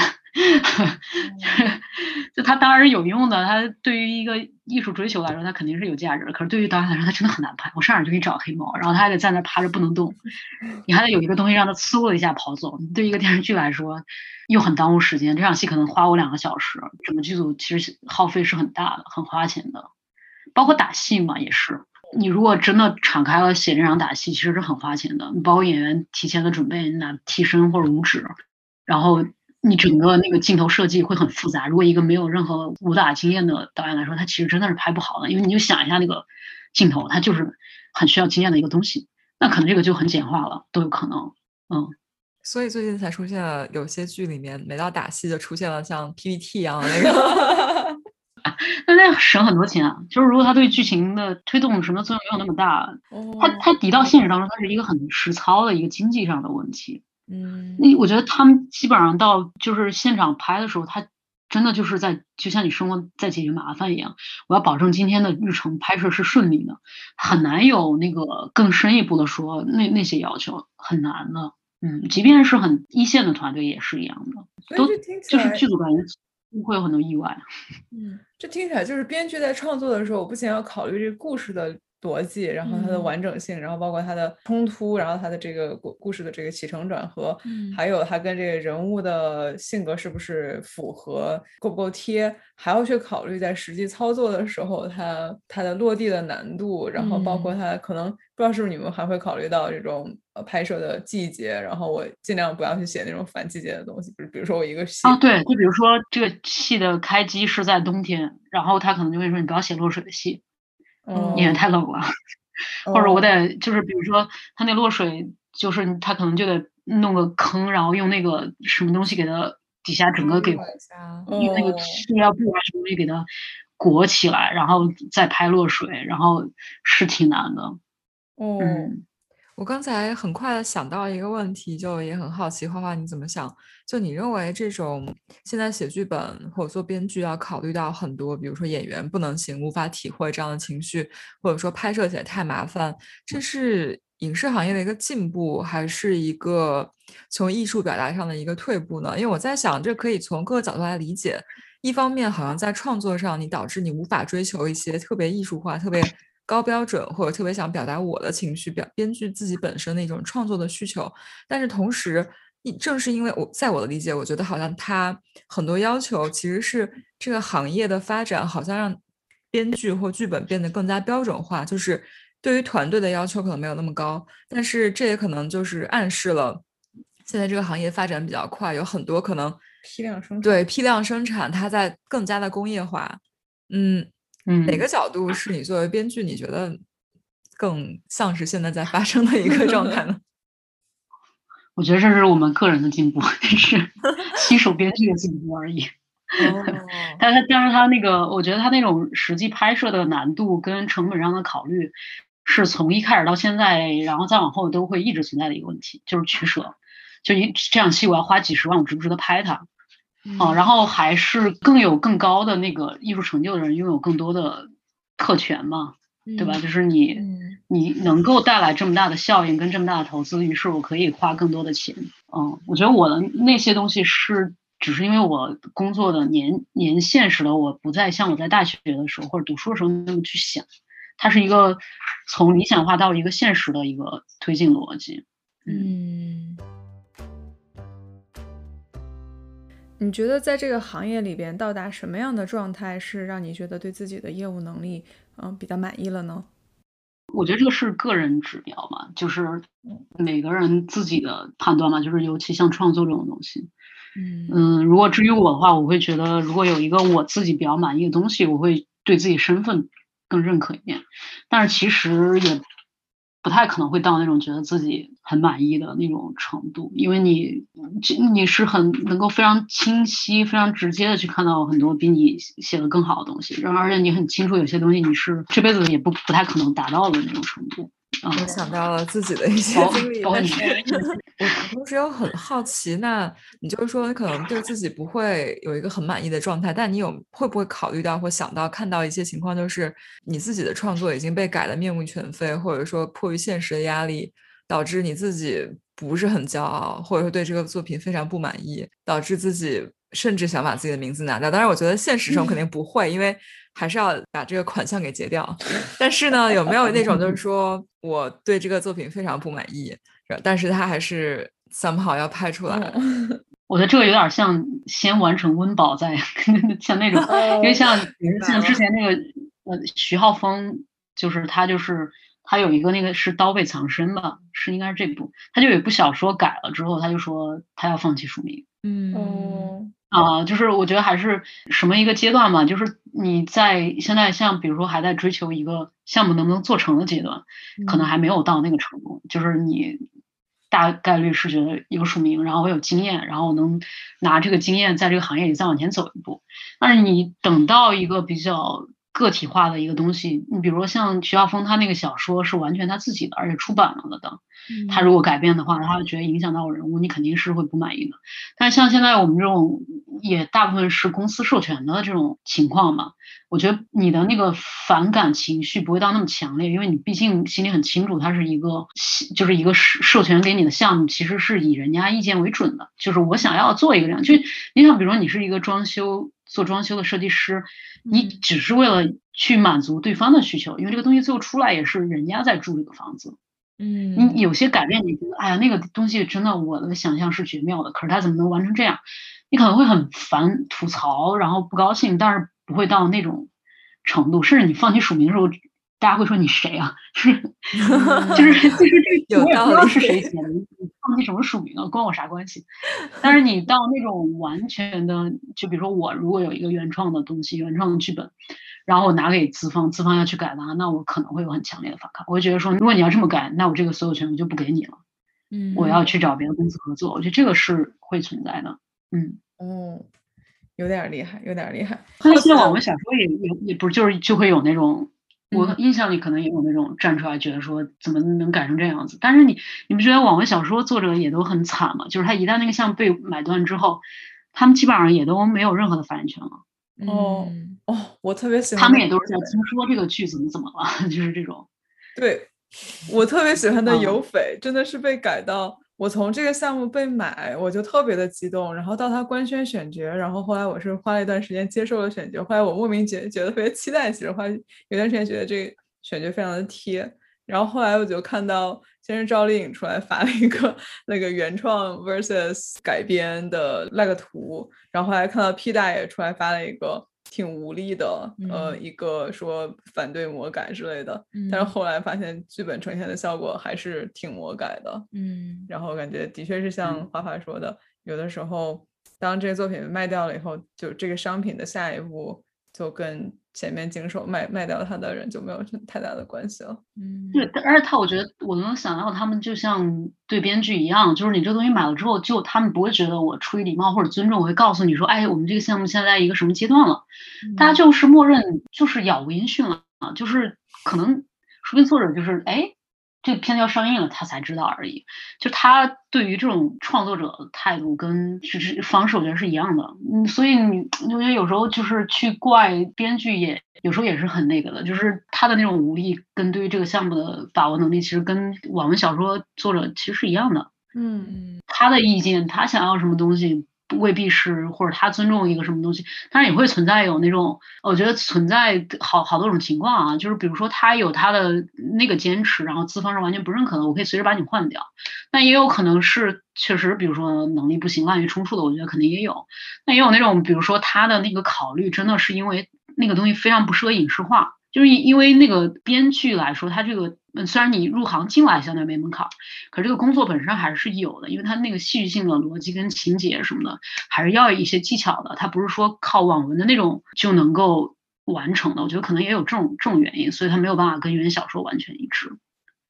就它当然是有用的，它对于一个艺术追求来说，它肯定是有价值的。可是对于导演来说，它真的很难拍。我上哪就给你找黑猫，然后它还得在那趴着不能动，你还得有一个东西让它呲了一下跑走。对于一个电视剧来说，又很耽误时间。这场戏可能花我两个小时，整个剧组其实耗费是很大的，很花钱的。包括打戏嘛，也是。你如果真的敞开了写这场打戏，其实是很花钱的。你包括演员提前的准备，拿替身或者武指，然后你整个那个镜头设计会很复杂。如果一个没有任何武打经验的导演来说，他其实真的是拍不好的，因为你就想一下那个镜头，它就是很需要经验的一个东西。那可能这个就很简化了，都有可能。嗯。 所以最近才出现了有些剧里面，每到打戏就出现了像 P P T 一样的那个。 那那省很多钱啊！就是如果他对剧情的推动什么作用没有那么大，他他抵到现实当中，它是一个很实操的一个经济上的问题。 嗯， 那我觉得他们基本上到就是现场拍的时候，他真的就是在就像你生活在解决麻烦一样，我要保证今天的日程拍摄是顺利的，很难有那个更深一步的说那那些要求很难的。嗯，即便是很一线的团队也是一样的，都就是剧组感觉会有很多意外。 嗯，这听起来就是编剧在创作的时候，我不仅要考虑这个故事的逻辑，然后它的完整性，嗯、然后包括它的冲突，然后它的这个故故事的这个起承转合，嗯、还有它跟这个人物的性格是不是符合，够不够贴，还要去考虑在实际操作的时候，它它的落地的难度，然后包括它可能、嗯、不知道是不是你们还会考虑到这种呃拍摄的季节，然后我尽量不要去写那种反季节的东西，比如说我一个戏啊，对，就比如说这个戏的开机是在冬天，然后他可能就会说你不要写落水的戏。嗯，演员太冷了，哦、或者我得就是比如说他那落水，就是他可能就得弄个坑，然后用那个什么东西给它底下整个给、嗯、用那个塑料布啊什么东西给它裹起来，然后再拍落水，然后是挺难的。 哦、嗯，我刚才很快的想到一个问题，就也很好奇，花花你怎么想？就你认为这种现在写剧本或者做编剧要考虑到很多，比如说演员不能行，无法体会这样的情绪，或者说拍摄起来太麻烦，这是影视行业的一个进步，还是一个从艺术表达上的一个退步呢？因为我在想，这可以从各个角度来理解。一方面，好像在创作上，你导致你无法追求一些特别艺术化、特别高标准，或者特别想表达我的情绪，表编剧自己本身的一种创作的需求，但是同时。正是因为我在我的理解，我觉得好像他很多要求其实是这个行业的发展，好像让编剧或剧本变得更加标准化，就是对于团队的要求可能没有那么高，但是这也可能就是暗示了现在这个行业发展比较快，有很多可能批量生产， 对批量生产，它在更加的工业化。嗯嗯，哪个角度是你作为编剧，你觉得更像是现在在发生的一个状态呢？ 我觉得这是我们个人的进步，是新手编剧的进步而已。哦，但是但是他那个，我觉得他那种实际拍摄的难度跟成本上的考虑，是从一开始到现在，然后再往后都会一直存在的一个问题，就是取舍。就一这场戏我要花几十万，我值不值得拍它？哦、嗯，然后还是更有更高的那个艺术成就的人拥有更多的特权嘛。对吧？就是你、嗯，你能够带来这么大的效应跟这么大的投资，于是我可以花更多的钱。嗯，我觉得我的那些东西是，只是因为我工作的年年限使得我不再像我在大学的时候或者读书的时候那么去想，它是一个从理想化到一个现实的一个推进逻辑。嗯。 你觉得在这个行业里边到达什么样的状态是让你觉得对自己的业务能力嗯比较满意了呢？ 我觉得这个是个人指标嘛，就是每个人自己的判断嘛，就是尤其像创作这种东西。嗯嗯，如果至于我的话，我会觉得如果有一个我自己比较满意的东西，我会对自己身份更认可一点。但是其实也不太可能会到那种觉得自己很满意的那种程度，因为你你是很能够非常清晰、非常直接的去看到很多比你写的更好的东西，然后而且你很清楚有些东西你是这辈子也不不太可能达到的那种程度。 我想到了自己的一些经历，但是我同时又很好奇，那你就是说，你可能对自己不会有一个很满意的状态，但你有会不会考虑到或想到看到一些情况，就是你自己的创作已经被改得面目全非，或者说迫于现实的压力，导致你自己不是很骄傲，或者说对这个作品非常不满意，导致自己甚至想把自己的名字拿掉。当然，我觉得现实中肯定不会，因为还是要把这个款项给结掉。但是呢，有没有那种就是说我对这个作品非常不满意，但是他还是 somehow 要拍出来？ 嗯我觉得这个有点像先完成温饱再像那种，因为像像之前那个呃徐浩峰，就是他就是他有一个那个是刀背藏身吧，是应该是这部，他就有一部小说改了之后，他就说他要放弃署名。 嗯哦啊、就是我觉得还是什么一个阶段嘛，就是你在现在像比如说还在追求一个项目能不能做成的阶段，可能还没有到那个程度，就是你大概率是觉得有署名，然后我有经验，然后我能拿这个经验在这个行业里再往前走一步。但是你等到一个比较个体化的一个东西，你比如说像徐浩峰他那个小说是完全他自己的，而且出版了的，他如果改变的话，他觉得影响到我人物，你肯定是会不满意的。但是像现在我们这种也大部分是公司授权的这种情况嘛，我觉得你的那个反感情绪不会到那么强烈，因为你毕竟心里很清楚，它是一个就是一个授权给你的项目，其实是以人家意见为准的。就是我想要做一个这样，就你想，比如说你是一个装修做装修的设计师，你只是为了去满足对方的需求，因为这个东西最后出来也是人家在住这个房子。 嗯， 你有些改变，你觉得哎呀，那个东西真的我的想象是绝妙的，可是他怎么能完成这样？你可能会很烦、吐槽，然后不高兴，但是不会到那种程度。甚至你放弃署名的时候，大家会说你谁啊？就是就是就是这个，我也不知道是谁写的，你放弃什么署名啊，关我啥关系？但是你到那种完全的，就比如说我如果有一个原创的东西、原创的剧本。然后我拿给资方，资方要去改它，那我可能会有很强烈的反抗。我会觉得说，如果你要这么改，那我这个所有权我就不给你了， 嗯， 我要去找别的公司合作。我觉得这个是会存在的。嗯， 哦，有点厉害，有点厉害。 那现在网文小说也也也不是就是就会有那种，我印象里可能也有那种站出来觉得说怎么能改成这样子。但是你你不觉得网文小说作者也都很惨吗？就是他一旦那个项目被买断之后，他们基本上也都没有任何的发言权了。 哦哦，我特别喜欢他们也都是在听说这个剧怎么怎么了，就是这种。 对，我特别喜欢的有匪、嗯、真的是被改到我从这个项目被买我就特别的激动，然后到他官宣选角，然后后来我是花了一段时间接受了选角，后来我莫名觉觉得特别期待，其实花有段时间觉得这个选角非常的贴，然后后来我就看到先是赵丽颖出来发了一个那个原创 versus 改编的那个图，然后后来看到 P 大爷出来发了一个挺无力的、嗯、呃，一个说反对魔改之类的、嗯、但是后来发现剧本呈现的效果还是挺魔改的，嗯，然后感觉的确是像花花说的、嗯、有的时候当这个作品卖掉了以后，就这个商品的下一步就跟前面经手卖卖掉它的人就没有太大的关系了。 嗯，对，而且他我觉得我能想到他们就像对编剧一样，就是你这东西买了之后，就他们不会觉得我出于礼貌或者尊重，我会告诉你说，哎，我们这个项目现在一个什么阶段了，嗯、大家就是默认就是杳无音讯了，就是可能说不定作者就是哎。这个片子要上映了，他才知道而已。就他对于这种创作者的态度跟就是方式，我觉得是一样的。嗯，所以你我觉得有时候就是去怪编剧也，有时候也是很那个的，就是他的那种无力跟对于这个项目的把握能力，其实跟网文小说作者其实是一样的。 嗯， 他的意见，他想要什么东西。未必是，或者他尊重一个什么东西，当然也会存在有那种，我觉得存在好好多种情况啊，就是比如说他有他的那个坚持，然后资方是完全不认可的，我可以随时把你换掉。那也有可能是确实，比如说能力不行、滥竽充数的，我觉得肯定也有。那也有那种，比如说他的那个考虑真的是因为那个东西非常不适合影视化。就是因为那个编剧来说，他这个虽然你入行进来相对没门槛，可是这个工作本身还是有的，因为他那个戏剧性的逻辑跟情节什么的，还是要有一些技巧的。他不是说靠网文的那种就能够完成的，我觉得可能也有这种这种原因，所以他没有办法跟原小说完全一致。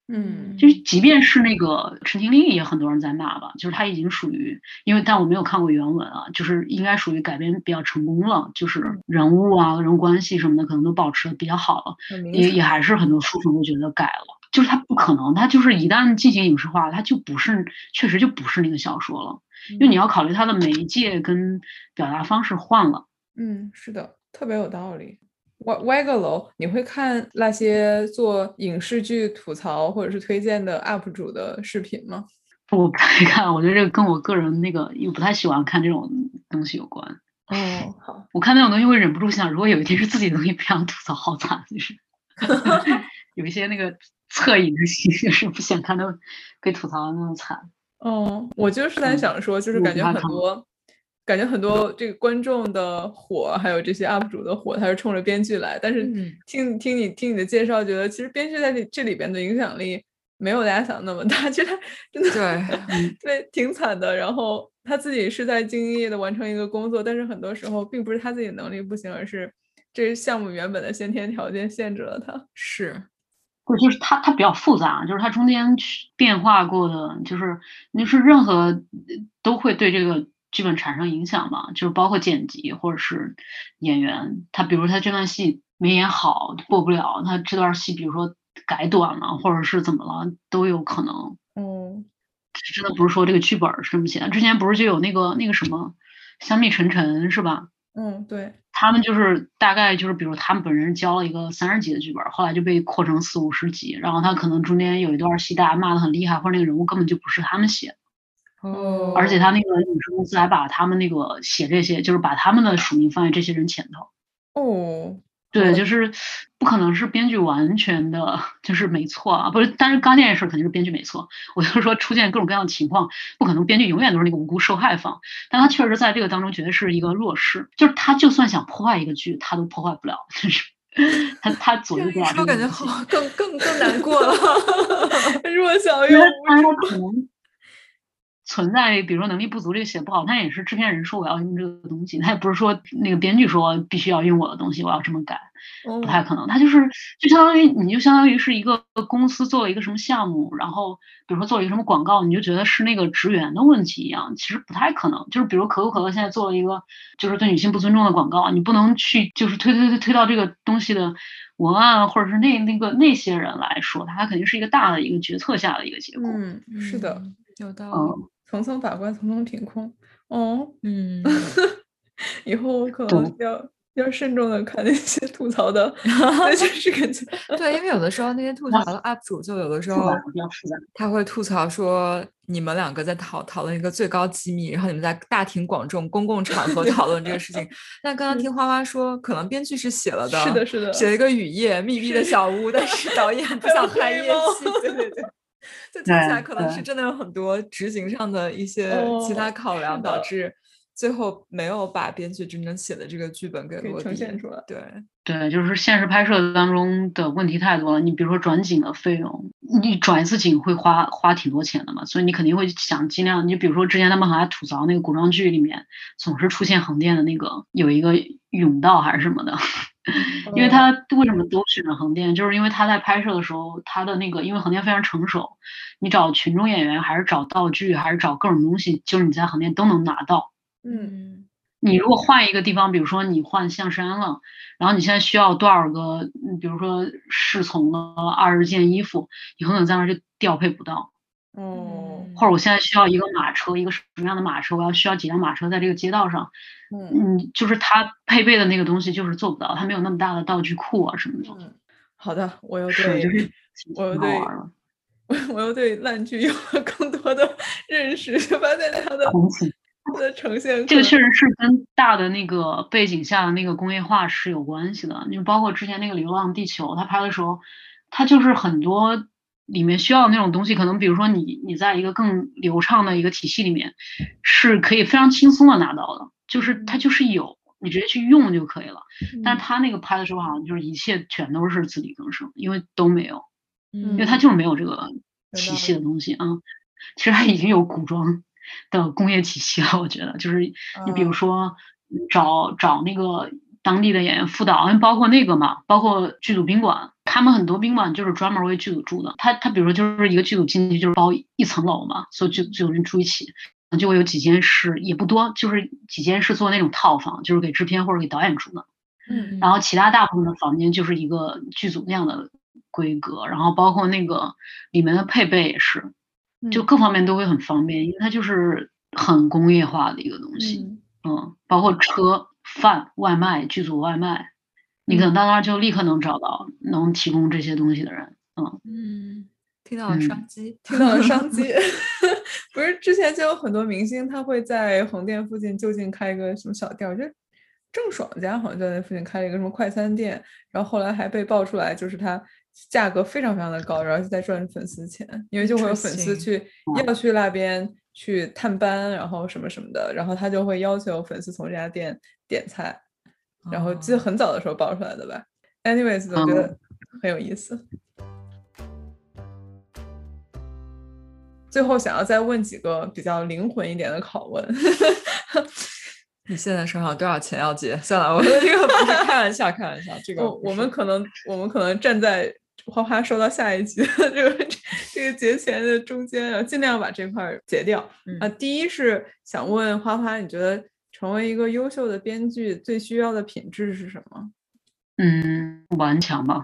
嗯， 就是即便是那个陈情令也很多人在骂吧，就是他已经属于，因为但我没有看过原文啊，就是应该属于改编比较成功了，就是人物啊、人物关系什么的可能都保持的比较好了，也也还是很多书粉都觉得改了，就是他不可能，他就是一旦进行影视化，他就不是，确实就不是那个小说了，因为你要考虑他的媒介跟表达方式换了。 嗯，是的，特别有道理。歪歪个楼，你会看那些做影视剧吐槽或者是推荐的 U P 主的视频吗？ 我不太看，我觉得这个跟我个人那个又不太喜欢看这种东西有关。 哦，好， 我看那种东西会忍不住想，如果有一天是自己的东西，不想吐槽，好惨，就是有一些那个恻隐之心，就是不想看到被吐槽的那么惨。 哦，我就是在想说，就是感觉很多，感觉很多这个观众的火，还有这些 U P 主的火，他是冲着编剧来。但是听听你听你的介绍，觉得其实编剧在这这里边的影响力没有大家想的那么大，其实他真的对对挺惨的。然后他自己是在兢兢业业的完成一个工作，但是很多时候并不是他自己能力不行，而是这项目原本的先天条件限制了他。 是。 对，就是它，它比较复杂，就是它中间变化过的，就是你是任何都会对这个剧本产生影响嘛，就是包括剪辑或者是演员，他比如他这段戏没演好过不了，他这段戏比如说改短了，或者是怎么了都有可能。 嗯， 真的不是说这个剧本是这么写的，之前不是就有那个那个什么香蜜沉沉是吧？ 嗯，对。 他们就是大概就是，比如他们本人交了一个三十集的剧本，后来就被扩成四五十集，然后他可能中间有一段戏大家骂的很厉害，或者那个人物根本就不是他们写的， 哦， 而且他那个影视公司还把他们那个写这些，就是把他们的署名放在这些人前头。 哦， 对，就是不可能是编剧完全的就是没错啊，不是，但是刚这件事肯定是编剧没错。我就是说出现各种各样的情况，不可能编剧永远都是那个无辜受害方，但他确实在这个当中绝对是一个弱势，就是他就算想破坏一个剧，他都破坏不了，就是他他左右不了这个感觉好更更更难过了， 弱小又无助。 存在比如说能力不足，这个写不好，他也是制片人说我要用这个东西，他也不是说那个编剧说必须要用我的东西，我要这么改，不太可能。他就是就相当于你就相当于是一个公司做了一个什么项目，然后比如说做了一个什么广告，你就觉得是那个职员的问题一样，其实不太可能。就是比如可口可乐现在做了一个就是对女性不尊重的广告，你不能去就是推推推推到这个东西的文案或者是那那个那些人来说，它肯定是一个大的一个决策下的一个结果。 嗯，是的， 有道理。 嗯， 层层把关，层层品控。哦， 嗯， 以后可能要要慎重的看那些吐槽的，就是感觉对，因为有的时候那些吐槽的 U P 主，就有的时候他会吐槽说你们两个在讨讨论一个最高机密，然后你们在大庭广众、公共场合讨论这个事情。但刚刚听花花说，可能编剧是写了的， 是的，是的， 写了一个雨夜密闭的小屋，但是导演不想拍夜戏，对对对。就听起来可能是真的有很多执行上的一些其他考量，导致最后没有把编剧真正写的这个剧本给落地呈现出来。 对对，就是现实拍摄当中的问题太多了。你比如说转景的费用，你转一次景会花花挺多钱的嘛，所以你肯定会想尽量。你比如说之前他们还吐槽那个古装剧里面总是出现横店的那个有一个甬道还是什么的。因为他为什么都选了横店，就是因为他在拍摄的时候，他的那个因为横店非常成熟，你找群众演员还是找道具还是找各种东西，就是你在横店都能拿到。 嗯， 你如果换一个地方，比如说你换象山了，然后你现在需要多少个，比如说侍从了二十件衣服，你可能在那儿就调配不到。 哦， 或者我现在需要一个马车，一个什么样的马车，我要需要几辆马车在这个街道上，嗯，就是它配备的那个东西就是做不到，它没有那么大的道具库啊什么的。 嗯，好的，我又对，就是、 我又对我我又对烂剧有了更多的认识，就发现它的它的呈现， 这个确实是跟大的那个背景下的那个工业化是有关系的。就包括之前那个《流浪地球》，它拍的时候，它就是很多里面需要的那种东西，可能比如说你你在一个更流畅的一个体系里面，是可以非常轻松的拿到的，就是它就是有，你直接去用就可以了。但是他那个拍的时候好像就是一切全都是自力更生，因为都没有，因为他就是没有这个体系的东西啊。其实他已经有古装的工业体系了，我觉得就是你比如说找找那个。 当地的演员辅导，包括那个嘛，包括剧组宾馆，他们很多宾馆就是专门为剧组住的。他他比如说就是一个剧组进去就是包一层楼嘛，所有剧剧组人住一起，就会有几间是也不多，就是几间是做那种套房，就是给制片或者给导演住的。 嗯， 然后其他大部分的房间就是一个剧组那样的规格，然后包括那个里面的配备也是，就各方面都会很方便，因为它就是很工业化的一个东西。 嗯嗯，包括车、饭、外卖、剧组外卖，你可能到那儿就立刻能找到能提供这些东西的人。嗯嗯，听到了商机， 听到了商机。不是之前就有很多明星他会在横店附近就近开一个什么小店，我觉得郑爽家好像就在那附近开了一个什么快餐店，然后后来还被爆出来就是它价格非常非常的高，然后就在赚粉丝钱，因为就会有粉丝去要去那边去探班，然后什么什么的，然后他就会要求粉丝从这家店点菜，然后记得很早的时候爆出来的吧。anyways 我觉得很有意思。最后想要再问几个比较灵魂一点的拷问。 你现在手上多少钱要结？算了，我这个不是开玩笑，开玩笑。这个我我们可能我们可能站在花花说到下一集的这个这个结钱的中间，然后尽量把这块结掉。 嗯、 啊，第一是想问花花，你觉得成为一个优秀的编剧最需要的品质是什么？ 嗯，顽强吧。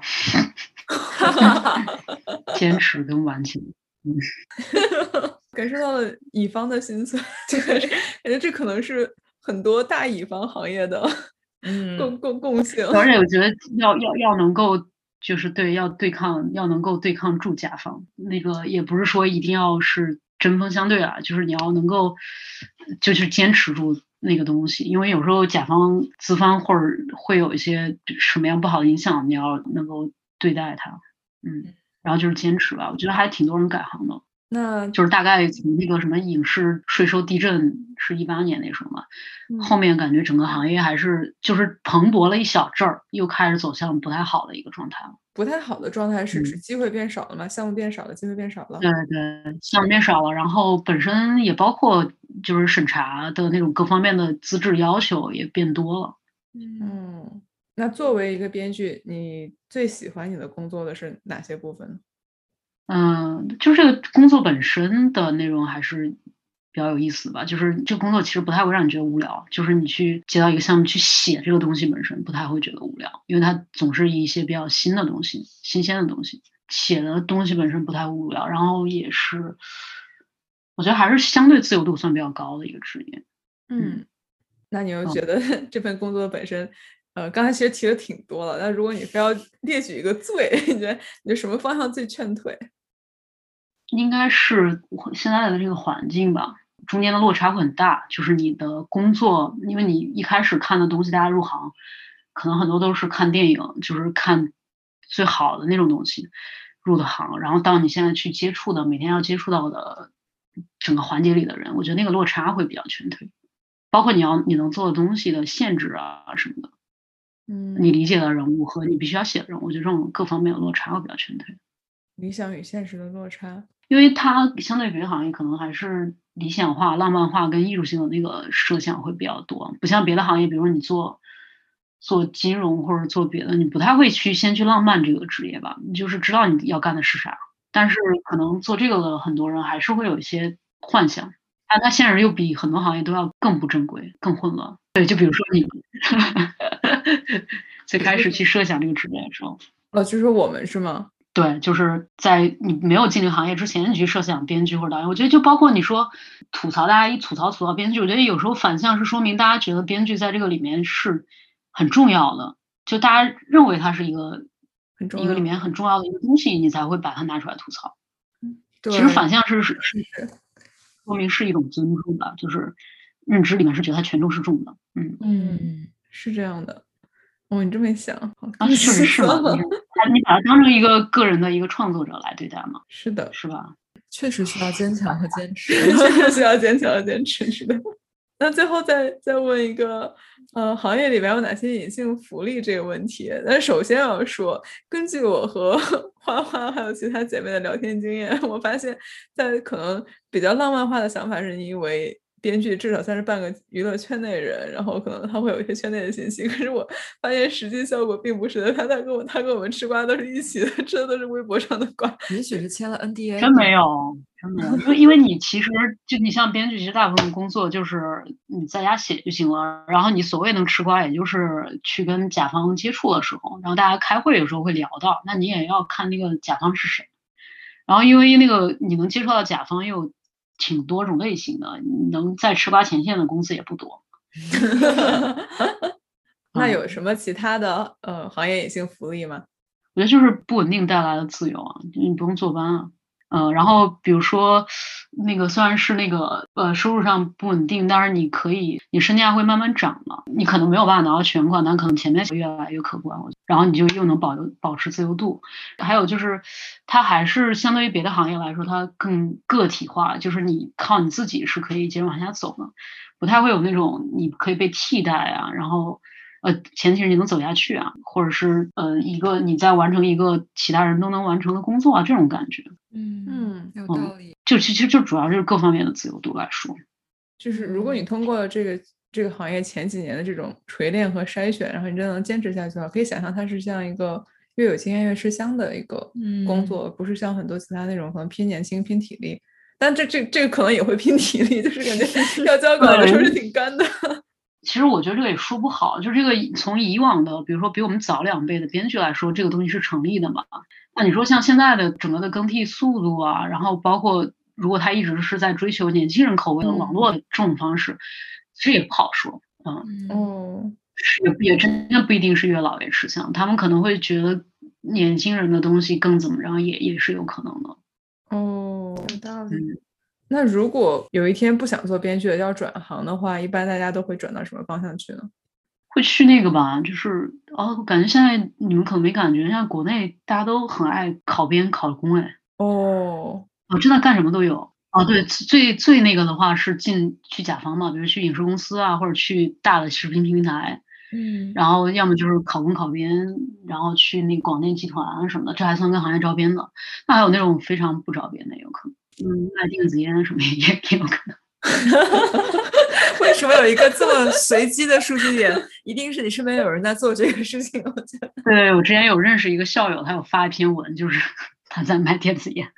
坚持跟顽强。嗯， 感受到了乙方的心酸，就感觉感觉这可能是很多大乙方行业的嗯共共共性。 而且我觉得要要要能够就是对要对抗要能够对抗住甲方，那个也不是说一定要是针锋相对啊，就是你要能够就是坚持住那个东西，因为有时候甲方资方或者会有一些什么样不好的影响，你要能够对待它。嗯，然后就是坚持吧，我觉得还挺多人改行的。 那就是大概从那个什么影视税收地震是一八年那时候嘛， 嗯、 后面感觉整个行业还是就是蓬勃了一小阵儿，又开始走向不太好的一个状态了。 不太好的状态是指机会变少了吗？ 嗯、 项目变少了，机会变少了。 对对，项目变少了，然后本身也包括就是审查的那种各方面的资质要求也变多了。 嗯，那作为一个编剧，你最喜欢你的工作的是哪些部分？ 嗯，就是这个工作本身的内容还是比较有意思吧。就是这个工作其实不太会让你觉得无聊，就是你去接到一个项目去写这个东西本身不太会觉得无聊，因为它总是一些比较新的东西、新鲜的东西，写的东西本身不太无聊。然后也是，我觉得还是相对自由度算比较高的一个职业。 嗯，那你又觉得、嗯、这份工作本身？呃，刚才其实提的挺多了，但如果你非要列举一个最，你觉得你什么方向最劝退？ 应该是现在的这个环境吧，中间的落差会很大。就是你的工作，因为你一开始看的东西，大家入行可能很多都是看电影，就是看最好的那种东西入的行，然后到你现在去接触的，每天要接触到的整个环节里的人，我觉得那个落差会比较劝退，包括你要你能做的东西的限制啊什么的。 嗯， 你理解的人物和你必须要写的人物，我觉得这种各方面的落差会比较劝退。 理想与现实的落差， 因为它相对别的行业可能还是理想化、浪漫化跟艺术性的那个设想会比较多，不像别的行业，比如说你做做金融或者做别的，你不太会去先去浪漫这个职业吧，你就是知道你要干的是啥。但是可能做这个的很多人还是会有一些幻想，但他现实又比很多行业都要更不正规、更混乱。对，就比如说你最开始去设想这个职业的时候， 哦，就是我们是吗？ 对，就是在你没有进这个行业之前，你去设想编剧或者导演，我觉得就包括你说吐槽，大家一吐槽吐槽编剧，我觉得有时候反向是说明大家觉得编剧在这个里面是很重要的，就大家认为它是一个很重要一个里面很重要的一个东西，你才会把它拿出来吐槽。 对， 其实反向是是是说明是一种尊重吧，就是认知里面是觉得它权重是重的。嗯嗯，是这样的。哦，你这么一想， 啊，确实是嘛，你你把它当成一个个人的一个创作者来对待嘛， 是的， 是吧？ 确实需要坚强和坚持， 确实需要坚强和坚持，是的。那最后再再问一个，呃，行业里面有哪些隐性福利这个问题？但首先要说，根据我和花花还有其他姐妹的聊天经验，我发现，在可能比较浪漫化的想法是，你以为编剧至少算是半个娱乐圈内人，然后可能他会有一些圈内的信息。可是我发现实际效果并不是的，他他跟我他跟我们吃瓜都是一起的，吃的都是微博上的瓜。 也许是签了 N D A， 真没有，真没有，因为因为你其实就你像编剧，其实大部分工作就是你在家写就行了，然后你所谓能吃瓜，也就是去跟甲方接触的时候，然后大家开会有时候会聊到，那你也要看那个甲方是谁。然后因为那个你能接触到甲方又挺多种类型的，你能在吃瓜前线的公司也不多。 那有什么其他的呃行业隐性福利吗？ 我觉得就是不稳定带来的自由啊，你不用坐班啊。呃，然后比如说那个虽然是那个呃收入上不稳定，但是你可以你身价会慢慢涨嘛，你可能没有办法拿到全款，但可能前面越来越可观，然后你就又能保留保持自由度。还有就是它还是相对于别的行业来说，它更个体化，就是你靠你自己是可以接着往下走的，不太会有那种你可以被替代啊，然后。呃，前提是你能走下去啊，或者是呃一个你在完成一个其他人都能完成的工作啊，这种感觉。 嗯嗯， 有道理。 嗯、就其实就主要是各方面的自由度来说， 就是如果你通过这个这个行业前几年的这种锤炼和筛选，然后你真的能坚持下去的话，可以想象它是像一个越有经验越吃香的一个工作， 嗯、 不是像很多其他那种可能拼年轻拼体力，但这这这个可能也会拼体力，就是感觉要交稿的时候是挺干的。 其实我觉得这个也说不好，就这个从以往的，比如说比我们早两辈的编剧来说，这个东西是成立的嘛。那你说像现在的整个的更替速度啊，然后包括如果他一直是在追求年轻人口味的网络的这种方式，嗯、其实也不好说。嗯， 哦， 也也真的不一定是越老越吃香，他们可能会觉得年轻人的东西更怎么着，也也是有可能的。 哦，有道理。 嗯， 那如果有一天不想做编剧的要转行的话，一般大家都会转到什么方向去呢？ 会去那个吧，就是哦，感觉现在你们可能没感觉，像国内大家都很爱考编考公哎。 哦， 哦，真的干什么都有。哦，对，最最那个的话是进去甲方嘛，比如去影视公司啊，或者去大的视频平台。 嗯， 然后要么就是考公考编，然后去那广电集团什么的，这还算跟行业招编的。那还有那种非常不招编的，也有可能，嗯，卖电子烟什么也也有可能。 为什么有一个这么随机的数据点？一定是你身边有人在做这个事情，我觉得。 对，我之前有认识一个校友，他有发一篇文，就是他在卖电子烟，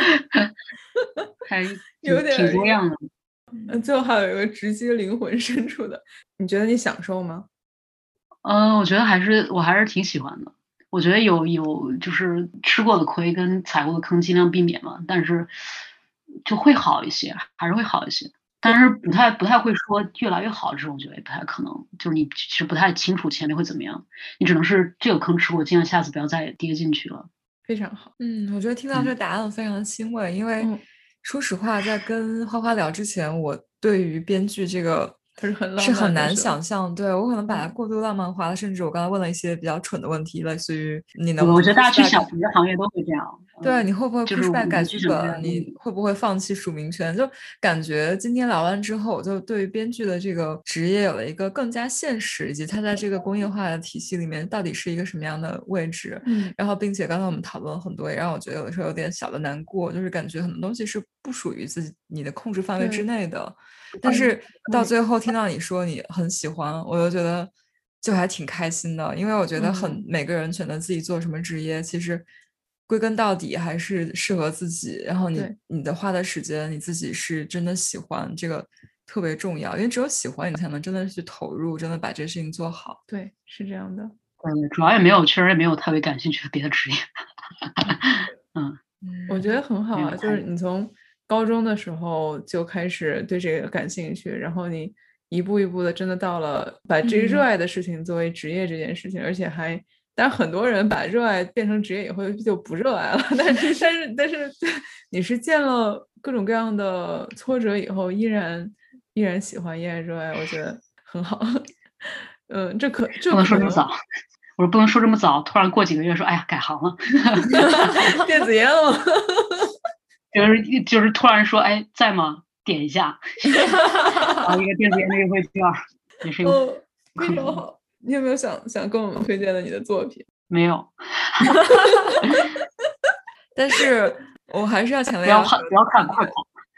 还有点挺多样的。 嗯，最后还有一个直击灵魂深处的，你觉得你享受吗？ 嗯、呃，我觉得还是我还是挺喜欢的。我觉得有有就是吃过的亏跟踩过的坑尽量避免嘛，但是就会好一些，还是会好一些。但是不太不太会说越来越好，这种我觉得也不太可能。就是你其实不太清楚前面会怎么样，你只能是这个坑吃过，尽量下次不要再跌进去了。 非常好。 嗯，我觉得听到这个答案非常欣慰，因为、 嗯、 说实话，在跟花花聊之前，我对于编剧这个它是很浪漫是很难的是吧想象。对，我可能把它嗯过度浪漫化了，甚至我刚才问了一些比较蠢的问题，类似于你能对， 不能我觉得大家 push 去 back 想别的行业都会这样。 对， 嗯、 你会不会就是 push 我 back 改们剧去想别的本？你会不会放弃署名权？就感觉今天聊完之后，我就对于编剧的这个职业有了一个更加现实，以及它在这个工业化的体系里面到底是一个什么样的位置。 嗯， 然后，并且刚才我们讨论了很多，也让我觉得有的时候有点小的难过，就是感觉很多东西是不属于自己你的控制范围之内的。但是到最后听到你说你很喜欢，我就觉得就还挺开心的，因为我觉得很、 嗯、 每个人选择自己做什么职业，其实归根到底还是适合自己。然后你你的花的时间，你自己是真的喜欢，这个特别重要，因为只有喜欢，你才能真的去投入，真的把这个事情做好。 对，是这样的。 嗯，主要也没有，确实也没有特别感兴趣的别的职业。嗯， 我觉得很好啊， 嗯、 就是你从高中的时候就开始对这个感兴趣，然后你一步一步的真的到了把这个热爱的事情作为职业这件事情，嗯、而且还，当然很多人把热爱变成职业以后就不热爱了，但是但是但是你是见了各种各样的挫折以后，依然依然喜欢，依然热爱，我觉得很好。嗯，这可这不能可能说这么早。我说不能说这么早，突然过几个月说，哎呀，改行了， 电子烟了吗？ 就是就是突然说，哎，在吗？点一下，然后一个电子烟的优惠券，也是有、 哦、非常好。你有没有想想跟我们推荐的你的作品？ 没有。 但是我还是要强不要烈要求， 看，不要看，快跑！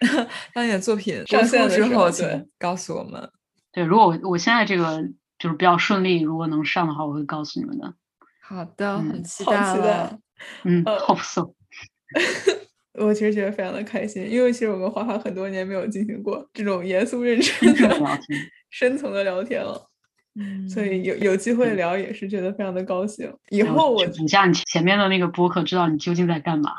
当你的作品播出之后，请告诉我们。 对，如果我我现在这个就是比较顺利，如果能上的话，我会告诉你们的。 好的，很期待了。 嗯 ，hope so。 我其实觉得非常的开心，因为其实我跟花花很多年没有进行过这种严肃认真的聊天、 深层的聊天了。 嗯， 所以有有机会聊也是觉得非常的高兴。以后我补下你前面的那个播客，知道你究竟在干嘛。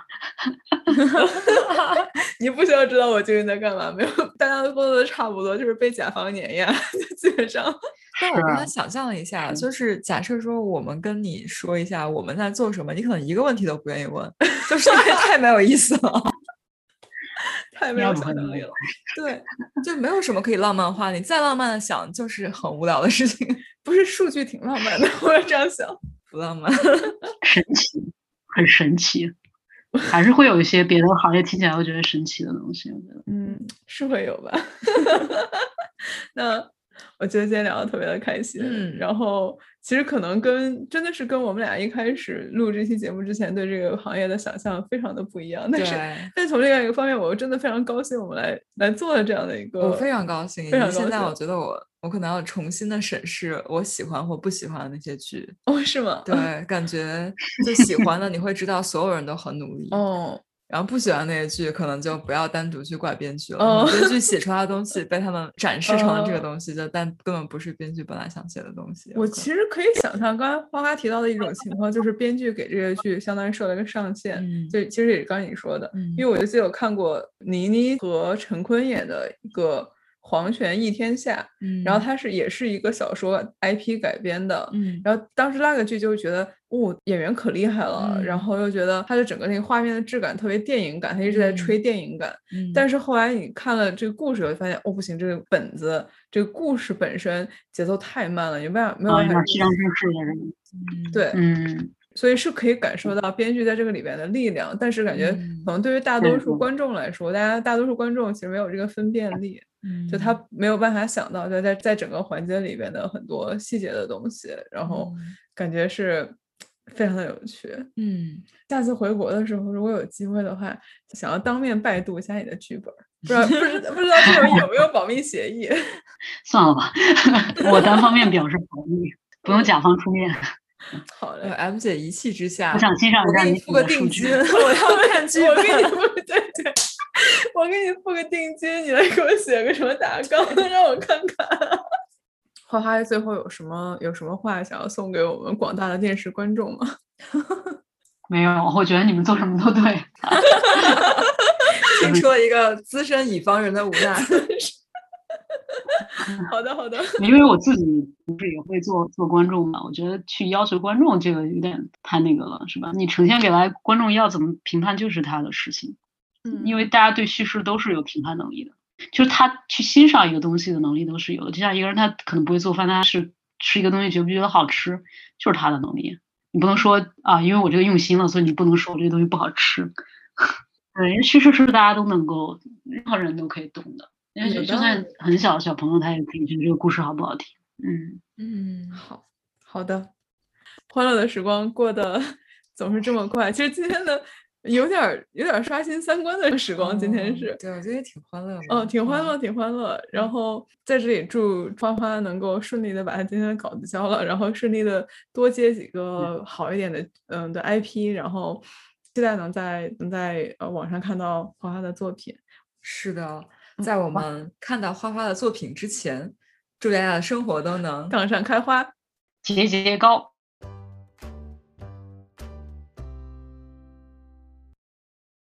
你不需要知道我究竟在干嘛，没有，大家都工作的差不多，就是被甲方碾压，基本上。 但我刚才想象了一下，就是假设说我们跟你说一下我们在做什么，你可能一个问题都不愿意问，就是因为太没有意思了。太没有想象力了，对，就没有什么可以浪漫化。你再浪漫的想，就是很无聊的事情。 不是数据挺浪漫的，我也这样想， 不浪漫， 神奇，很神奇，还是会有一些别的行业听起来会觉得神奇的东西。我觉得， 嗯，是会有吧。那我觉得今天聊得特别的开心， 嗯， 然后其实可能跟真的是跟我们俩一开始录这期节目之前对这个行业的想象非常的不一样，但是但从另外一个方面，我真的非常高兴我们来来做了这样的一个， 我非常高兴， 非常高兴。 现在我觉得我我可能要重新的审视我喜欢或不喜欢的那些剧。 哦，是吗？ 对，感觉就喜欢的你会知道所有人都很努力。 哦。 然后不喜欢那些剧，可能就不要单独去怪编剧了。哦、编剧写出来的东西被他们展示成了这个东西，就但根本不是编剧本来想写的东西。 我其实可以想象，刚才花花提到的一种情况，就是编剧给这个剧相当于设了一个上限。 嗯、 就其实也是刚才你说的， 嗯、 因为我就记得我看过倪妮和陈坤演的一个。黄泉一天下， 嗯， 然后它是也是一个小说 I P 改编的， 嗯， 然后当时那个剧就会觉得，哦，演员可厉害了， 嗯、 然后又觉得它的整个那个画面的质感特别电影感，它一直在吹电影感， 嗯， 但是后来你看了这个故事，就发现，哦，不行，这个本子，这个故事本身节奏太慢了，你没办法，没有办法。 虚张声势的人， 对， 嗯。 所以是可以感受到编剧在这个里边的力量，但是感觉可能对于大多数观众来说，大家大多数观众其实没有这个分辨力， 嗯， 就他没有办法想到在在在整个环节里边的很多细节的东西，然后感觉是非常的有趣。 嗯， 下次回国的时候，如果有机会的话，想要当面拜读一下你的剧本，不知道不知不知道这种有没有保密协议？ 算了吧，我单方面表示同意，不用甲方出面。 好嘞 ，M 姐一气之下， 我想欣赏一下你付个定金，我要看剧本。 我给你付，对对，我给你付个定金，你来给我写个什么大纲，让我看看。花花最后有什么有什么话想要送给我们广大的电视观众吗？ 没有，我觉得你们做什么都对。 听出了一个资深乙方人的无奈。 好的好的， 因为我自己不是也会做做观众嘛，我觉得去要求观众这个有点太那个了，是吧？你呈现给来观众要怎么评判就是他的事情， 嗯， 因为大家对叙事都是有评判能力的，就是他去欣赏一个东西的能力都是有的。就像一个人他可能不会做饭，他是吃一个东西觉不觉得好吃，就是他的能力。你不能说啊，因为我这个用心了，所以你不能说我这个东西不好吃。对，叙事是大家都能够，任何人都可以懂的。就算很小的小朋友，他也可以觉得这个故事好不好听。 嗯嗯， 好好的，欢乐的时光过得总是这么快。其实今天的有点有点刷新三观的时光， 哦、 今天是对，我觉得也挺欢乐的。 嗯，挺欢乐，挺欢乐。然后在这里祝花花能够顺利的把他今天的稿子交了，然后顺利的多接几个好一点的嗯的 I P， 然后期待能在能在呃网上看到花花的作品。 是的。在我们看到花花的作品之前，祝大家的生活都能杠上开花， 节节高。